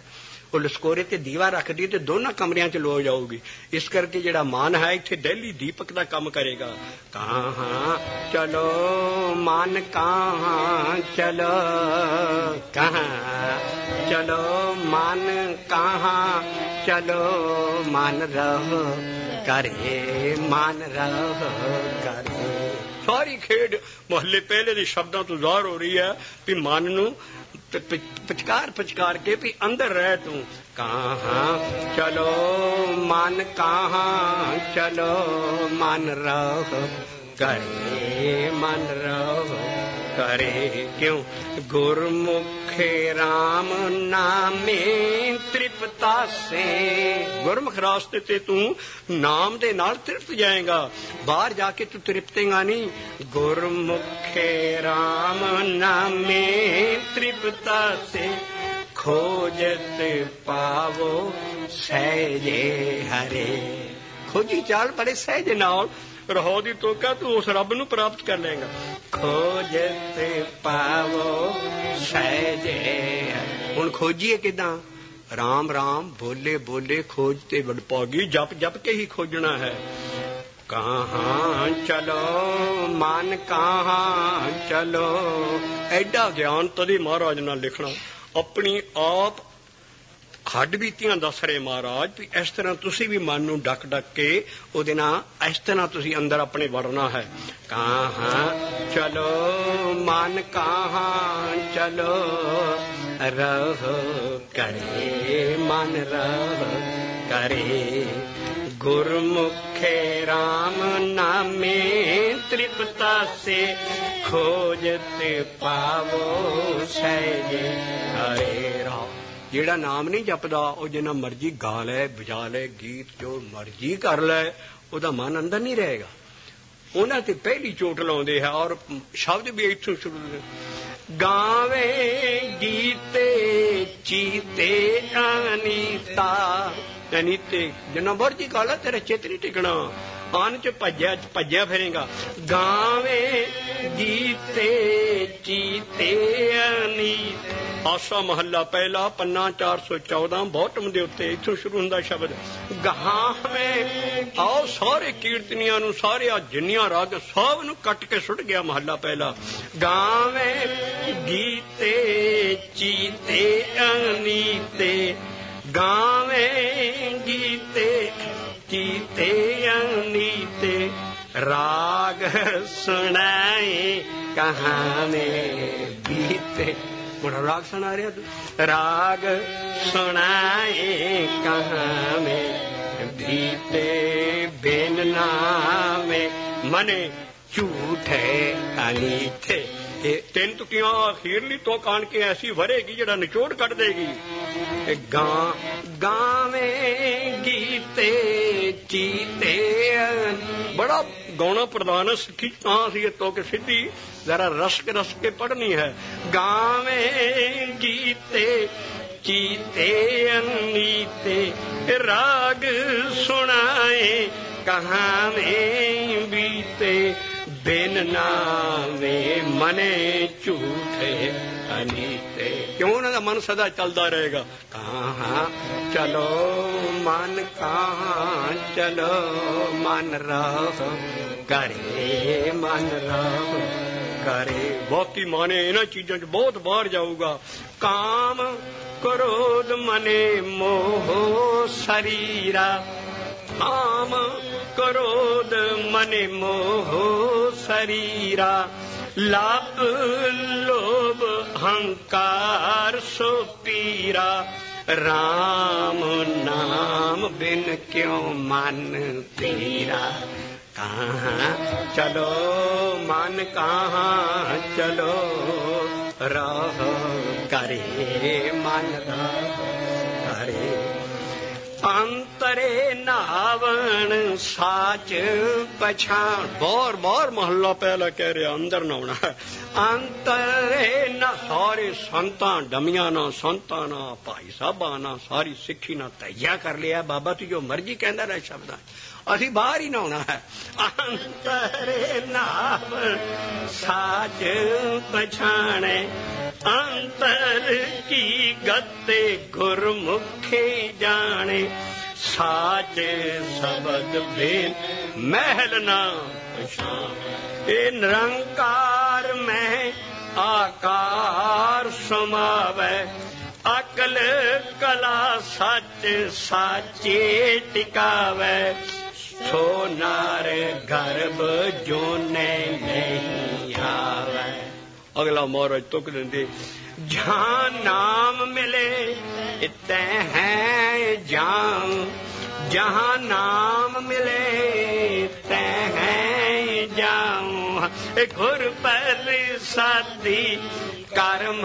ਉਹ ਲਸਕੋਰੇ ਤੇ ਦੀਵਾ ਰੱਖਦੀ ਤੇ ਦੋਨਾਂ ਕਮਰਿਆਂ 'ਚ ਲੋ ਜਾਊਗੀ। ਇਸ ਕਰਕੇ ਜਿਹੜਾ ਮਨ ਹੈ ਇੱਥੇ ਡੇਲੀ ਦੀਪਕ ਦਾ ਕੰਮ ਕਰੇਗਾ। ਕਹਾਂ ਚਲੋ ਮਨ ਕਹਾਂ ਚਲੋ, ਕਹਾਂ ਚਲੋ ਮਨ ਕਹਾਂ ਚਲੋ, ਮਨ ਰਹੁ ਕਰੇ ਮਨ ਰਹੁ ਕਰੇ। ਸਾਰੀ ਖੇਡ ਮੁਹੱਲੇ ਪਹਿਲੇ ਦੇ ਸ਼ਬਦਾਂ ਤੋਂ ਜ਼ਾਹਰ ਹੋ ਰਹੀ ਹੈ ਵੀ ਮਨ ਨੂੰ ਪਚਕਾਰ ਕੇ ਵੀ ਅੰਦਰ ਰਹਿ ਤੂੰ। ਕਹਾਂ ਚਲੋ ਮਨ ਕਹਾਂ ਚਲੋ, ਮਨ ਰਹੁ ਕਰੇ ਮਨ ਰਹੁ ਕਰੇ। ਕਿਉਂ ਗੁਰਮੁਖੇ ਰਾਮ ਨਾਮੇ ਤ੍ਰਿਪਤਾਸੇ। ਗੁਰਮੁਖ ਰਾਸਤੇ ਤੇ ਤੂੰ ਨਾਮ ਦੇ ਨਾਲ ਤ੍ਰਿਪਤ ਜਾਏਗਾ, ਬਾਹਰ ਜਾ ਕੇ ਤੂੰ ਤ੍ਰਿਪਤੇਗਾ ਨਹੀਂ। ਗੁਰਮੁਖੇ ਰਾਮ ਨਾਮੇ ਤ੍ਰਿਪਤਾਸੇ, ਖੋਜਤ ਪਾਵੋ ਸਹਿਜੇ ਹਰੇ। ਖੋਜੀ ਚਾਲ ਬੜੇ ਸਹਿਜ ਨਾਲ ਰਹੋ ਦੀ ਤੋਕਾ ਤੂੰ ਉਸ ਰੱਬ ਨੂੰ ਪ੍ਰਾਪਤ ਕਰ ਲਏਗਾ। ਖੋਜਤ ਪਾਵੋ ਸਹਿਜੇ। ਹੁਣ ਖੋਜੀਏ ਕਿਦਾਂ? ਰਾਮ ਰਾਮ ਬੋਲੇ ਬੋਲੇ ਖੋਜ ਤੇ ਵਡਭਾਗੀ, ਜਪ ਜਪ ਕੇ ਹੀ ਖੋਜਣਾ ਹੈ। ਕਹਾਂ ਚਲੋ ਮਨ ਕਹਾਂ ਚਲੋ। ਐਡਾ ਗਿਆਨ ਤਦੇ ਮਹਾਰਾਜ ਨਾਲ ਲਿਖਣਾ। ਆਪਣੀ ਆਪ ਹੱਡ ਬੀਤੀਆਂ ਦੱਸ ਰਹੇ ਮਹਾਰਾਜ ਵੀ ਇਸ ਤਰ੍ਹਾਂ ਤੁਸੀਂ ਵੀ ਮਨ ਨੂੰ ਡੱਕ ਡੱਕ ਕੇ ਉਹਦੇ ਨਾਲ ਇਸ ਤਰ੍ਹਾਂ ਤੁਸੀਂ ਅੰਦਰ ਆਪਣੇ ਵੜਨਾ ਹੈ। ਕਹਾਂ ਚਲੋ ਮਨ ਕਹਾਂ ਚਲੋ, ਰਹੁ ਕਰੇ ਮਨ ਰਹੁ ਕਰੇ। ਗੁਰਮੁਖੇ ਰਾਮ ਨਾਮੇ ਤ੍ਰਿਪਤਾਸੇ, ਖੋਜਤ ਪਾਵੋ ਸਹਿਜੇ ਹਰੇ। ਰਾਮ ਜਿਹੜਾ ਨਾਮ ਨਹੀਂ ਜਪਦਾ ਉਹ ਜਿੰਨਾ ਮਰਜੀ ਗਾ ਲੈ ਵਜਾ ਲੈ ਗੀਤ ਜੋ ਮਰਜੀ ਕਰ ਲੈ, ਉਹਦਾ ਮਨ ਅੰਦਰ ਨਹੀਂ ਰਹੇਗਾ। ਉਹਨਾਂ ਤੇ ਪਹਿਲੀ ਚੋਟ ਲਾਉਂਦੇ ਹੈ। ਔਰ ਸ਼ਬਦ ਵੀ ਇੱਥੋਂ ਸ਼ੁਰੂ ਹੁੰਦੇ, ਗਾਵੇ ਗੀਤੇ ਚੀਤੇ ਅਨੀਤਾ। ਅਨੀਤੇ ਜਿੰਨਾ ਮਰਜੀ ਗਾ ਲੈ ਤੇਰਾ ਚਿੱਤ ਨਹੀਂ ਟਿਕਣਾ, ਆਨ ਚ ਭੱਜਿਆ ਫਿਰੇਗਾ। ਗਾਵੇ ਗੀਤੇ ਚੀਤੇ ਅਨੀਤ। ਆਸਾ ਮਹੱਲਾ ਪਹਿਲਾ ਪੰਨਾ 414 ਬੌਟਮ ਦੇ ਉੱਤੇ ਇੱਥੋਂ ਸ਼ੁਰੂ ਹੁੰਦਾ ਸ਼ਬਦ। ਗਾਵੇਂ ਆਓ ਸਾਰੇ ਕੀਰਤਨੀਆਂ ਨੂੰ, ਸਾਰੇ ਆ ਜਿੰਨੀਆਂ ਰਾਗ ਸਭ ਨੂੰ ਕੱਟ ਕੇ ਸੁੱਟ ਗਿਆ ਮਹੱਲਾ ਪਹਿਲਾ। ਗਾਵੇਂ ਗੀਤੇ ਚੀਤੇ ਅਨੀਤੇ, ਗਾਵੇਂ ਗੀਤੇ ਚੀਤੇ ਅਨੀਤੇ। ਰਾਗ ਸੁਣਾਏ ਕਹਾਣੇ ਬੀਤੇ। ਬੜਾ ਰਾਗ ਸੁਣਾ ਰਿਹਾ ਤੂੰ। ਰਾਗ ਸੁਣਾਏ ਕਹਾਣੇ ਬੀਤੇ, ਬਿਨ ਨਾਮੇ ਮਨੇ ਝੂਠੇ ਅਨੀਥੇ। ਇਹ ਤਿੰਨ ਤੁਕੀਆਂ ਅਖੀਰਲੀ ਤੋਂ ਕਾਣ ਕੇ ਐਸੀ ਵਰੇਗੀ ਜਿਹੜਾ ਨਿਚੋੜ ਕੱਢ ਦੇਗੀ। ਗਾਵੇਂ ਗੀਤੇ ਚੀਤੇ। ਬੜਾ ਗਾਉਣਾ ਪ੍ਰਧਾਨ ਸਿੱਖੀ ਤਾਂ ਸੀ ਤੋਂ ਕਿ ਸਿੱਧੀ ਜ਼ਰਾ ਰਸ ਕੇ ਪੜ੍ਹਨੀ ਹੈ। ਗਾਵੇਂ ਗੀਤੇ ਚੀਤੇ ਅਨੀਤੇ, ਰਾਗ ਸੁਣਾਏ ਕਹਾਵੇਂ ਬੀਤੇ, ਬਿਨ ਨਾਮੇ ਮਨੇ ਝੂਠੇ ਅਨੀਤੇ। ਕਿਉਂ ਉਹਨਾਂ ਦਾ ਮਨ ਸਦਾ ਚੱਲਦਾ ਰਹੇਗਾ। ਕਹਾਂ ਚਲੋ ਮਨ ਕਹਾਂ ਚਲੋ, ਮਨ ਰਹੁ ਕਰੇ ਮਨ ਰਹੁ ਕਰੇ। ਬਹੁਤੀ ਮਾਨੇ ਇਹਨਾਂ ਚੀਜ਼ਾਂ 'ਚ ਬਹੁਤ ਬਾਹਰ ਜਾਊਗਾ। ਕਾਮ ਕ੍ਰੋਧ ਮਨੇ ਮੋਹ ਸਰੀਰਾ, ਕਾਮ ਕ੍ਰੋਧ ਮਨੇ ਮੋਹ ਸਰੀਰਾ। ਲਾਭ ਲੋਭ ਹੰਕਾਰ ਸੋ ਪੀਰਾ, ਰਾਮ ਨਾਮ ਬਿਨ ਕਿਉ ਮਨ ਤੀਰਾ। ਕਹਾਂ ਚਲੋ ਮਨ ਕਹਾਂ ਚਲੋ, ਰਹੁ ਕਰੇ ਮਨ ਰਹੁ ਕਰੇ। ਅੰਤਰੇ ਨਾਵਣ ਸਾਚ ਪਛਾਣ। ਬਾਰ ਬਾਰ ਮਹੱਲਾ ਪਹਿਲਾ ਕਹਿ ਰਿਹਾ ਅੰਦਰ ਨਾਉਣਾ। ਅੰਤਰੇ ਨਾ ਸਾਰੇ ਸੰਤਾਂ ਡਮੀਆਂ ਨਾ, ਸੰਤਾਂ ਨਾ, ਭਾਈ ਸਾਹਿਬਾਂ ਨਾ, ਸਾਰੀ ਸਿੱਖੀ ਨਾ ਤਈਆ ਕਰ ਲਿਆ। ਬਾਬਾ ਤੂੰ ਜੋ ਮਰਜੀ ਕਹਿੰਦਾ ਰਹਿ ਸ਼ਬਦਾਂ, ਅਸੀਂ ਬਾਹਰ ਹੀ ਨਹਾਉਣਾ ਹੈ। ਅੰਤਰੇ ਨਾਵ ਸਾਚ ਪਛਾਣੇ, अंतर की गते गुरमुखे जाने साच शब्द भेद महल ना पछाने निरंकार में आकार समावे अकल कला सच साचे टिकावे सो नार गर्भ जोने नहीं आवे। अगला महाराज तुक देंदे जहां नाम मिले तै है जान जहां नाम मिले तै है जाऊं गुर पर साथी कर्म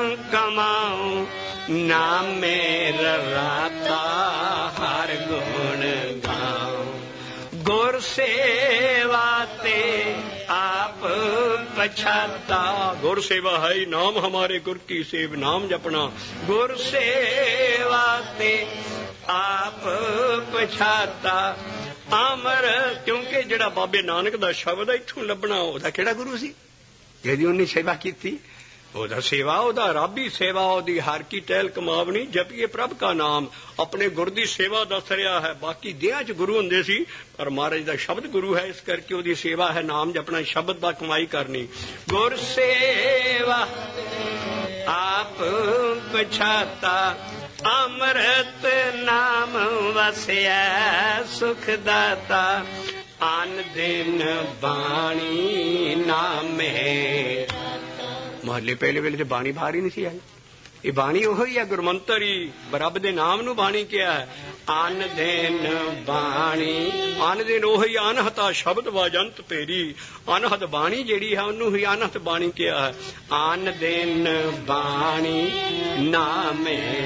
कमाऊं नाम मेरा राता हर गुण गाऊं गुर सेवा ते आप पछाता गुर सेवा है नाम हमारे गुर की सेव नाम जपना गुर सेवा ते आप पछाता अमर क्योंकि जिहड़ा बाबे नानक दा शब्द इत्थों लभना ओहदा किहड़ा गुरु सी जिहदी उन्हें सेवा कीती ओहदा सेवा ओहदा रब ही सेवा ओहदी हर की टहल कमावनी जपिए प्रभ का नाम अपने गुरु दी सेवा दस रहा है बाकी देहां च गुरु हुंदे सी पर महाराज दा शब्द गुरु है इस करके ओहदी सेवा है नाम जपना शब्द दा कमाई करनी गुर सेवा आप पछाता अमृत नाम वसिया सुखदाता आन दिन बाणी नामे महले पहले वेले बाणी बाहर ही नहीं सी आई ये बाणी ओह ही है गुरमंतर ही रब दे नाम नू बाणी क्या है आन दिन बाणी आन दिन ओह ही अनहता शब्द वाजंत पेरी अनहत बाणी जेड़ी है उन्नू ही अनहत बाणी क्या है आन दिन बाणी नाम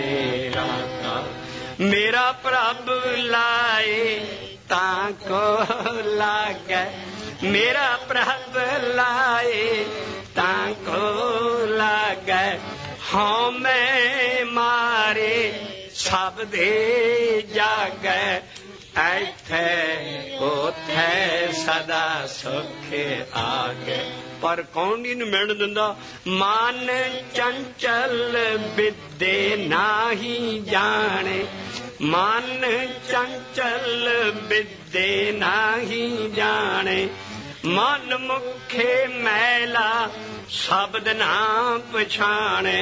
मेरा प्रभ लाए ताको लागे मेरा प्रभ लाए ताको लागे हाँ मैं मारे सब दे जागे ऐथे ओथे सदा सुख आगे पर कौन इन मिण दिंदा मन चंचल विदे नाही जाने मन चंचल विदे नाही जाने मन मुखे मैला शब्द ना पछाणे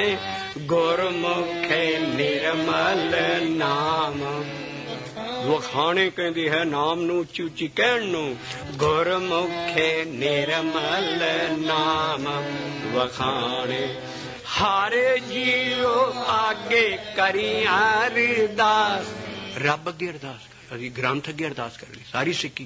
गुरमुखे निर्मल नाम वखाणे कहती है नाम नू उच्ची उच्ची कहण नू गुरमुखे निर्मल नाम वखाणे हारे जीओ आगे करी अरदास रब अगे अरदास कर अभी ग्रंथ अगे अरदास कर ली सारी सिक्की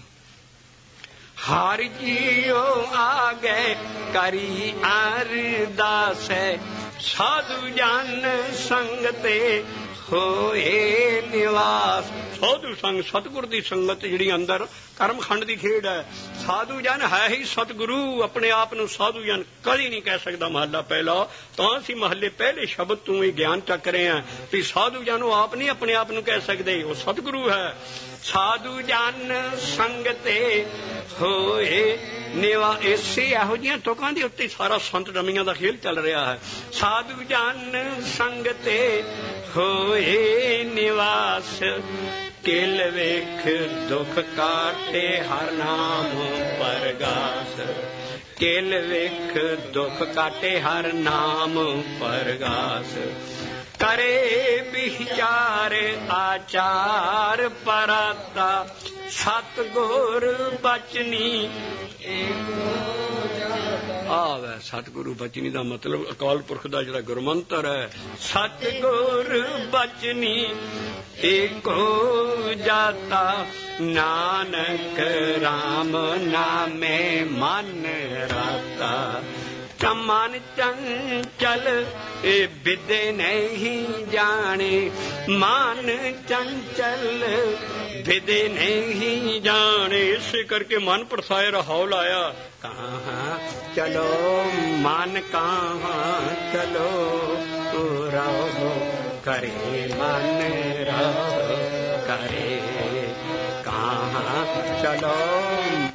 हार जीओ आगे करी अरदास साधु जन संगते होए निवास साधु संग सतगुर दी संगत जिहड़ी अंदर कर्म खंड दी खेड है साधु जन है ही सतगुरु अपने आप नू साधु जन कदी नहीं कह सकदा महला पहला तो असीं महले पहले शब्द तू ही ज्ञान चक रहे हैं कि साधु जन वो आप नहीं अपने आप नू कह सकदे वो सतगुरु है साधु जन संगते होए नेवा इसे ਇਹੋ ਜਿਹੀਆਂ ਤੁਕਾਂ ਦੇ ਉੱਤੇ ਸਾਰਾ ਸੰਤ ਰਮੀਆਂ ਦਾ ਖੇਲ ਚੱਲ ਰਿਹਾ ਹੈ ਸਾਧੂ ਜਨ ਸੰਗਤੇ ਹੋਏ ਨਿਵਾਸ ਕਿਲ ਵੇਖ ਦੁਖ ਕਾਟੇ ਹਰ ਨਾਮ ਪਰਗਾਸ ਕਿਲ ਵੇਖ ਦੁਖ ਕਾਟੇ ਹਰ ਨਾਮ ਪਰਗਾਸ करे विचार आचार पराता सतगुर बचनी आवे सतगुरु बचनी का मतलब अकाल पुरख का जिहड़ा गुरमंत्र है सतगुर बचनी एको जाता नानक राम नामे मन राता मन चंचल विदे नहीं जाने मन चंचल विदे नहीं जाने इसे करके मन परसाए रहाव लाया कहाँ चलो मन कहाँ चलो रहो करे मन रहो करे कहाँ चलो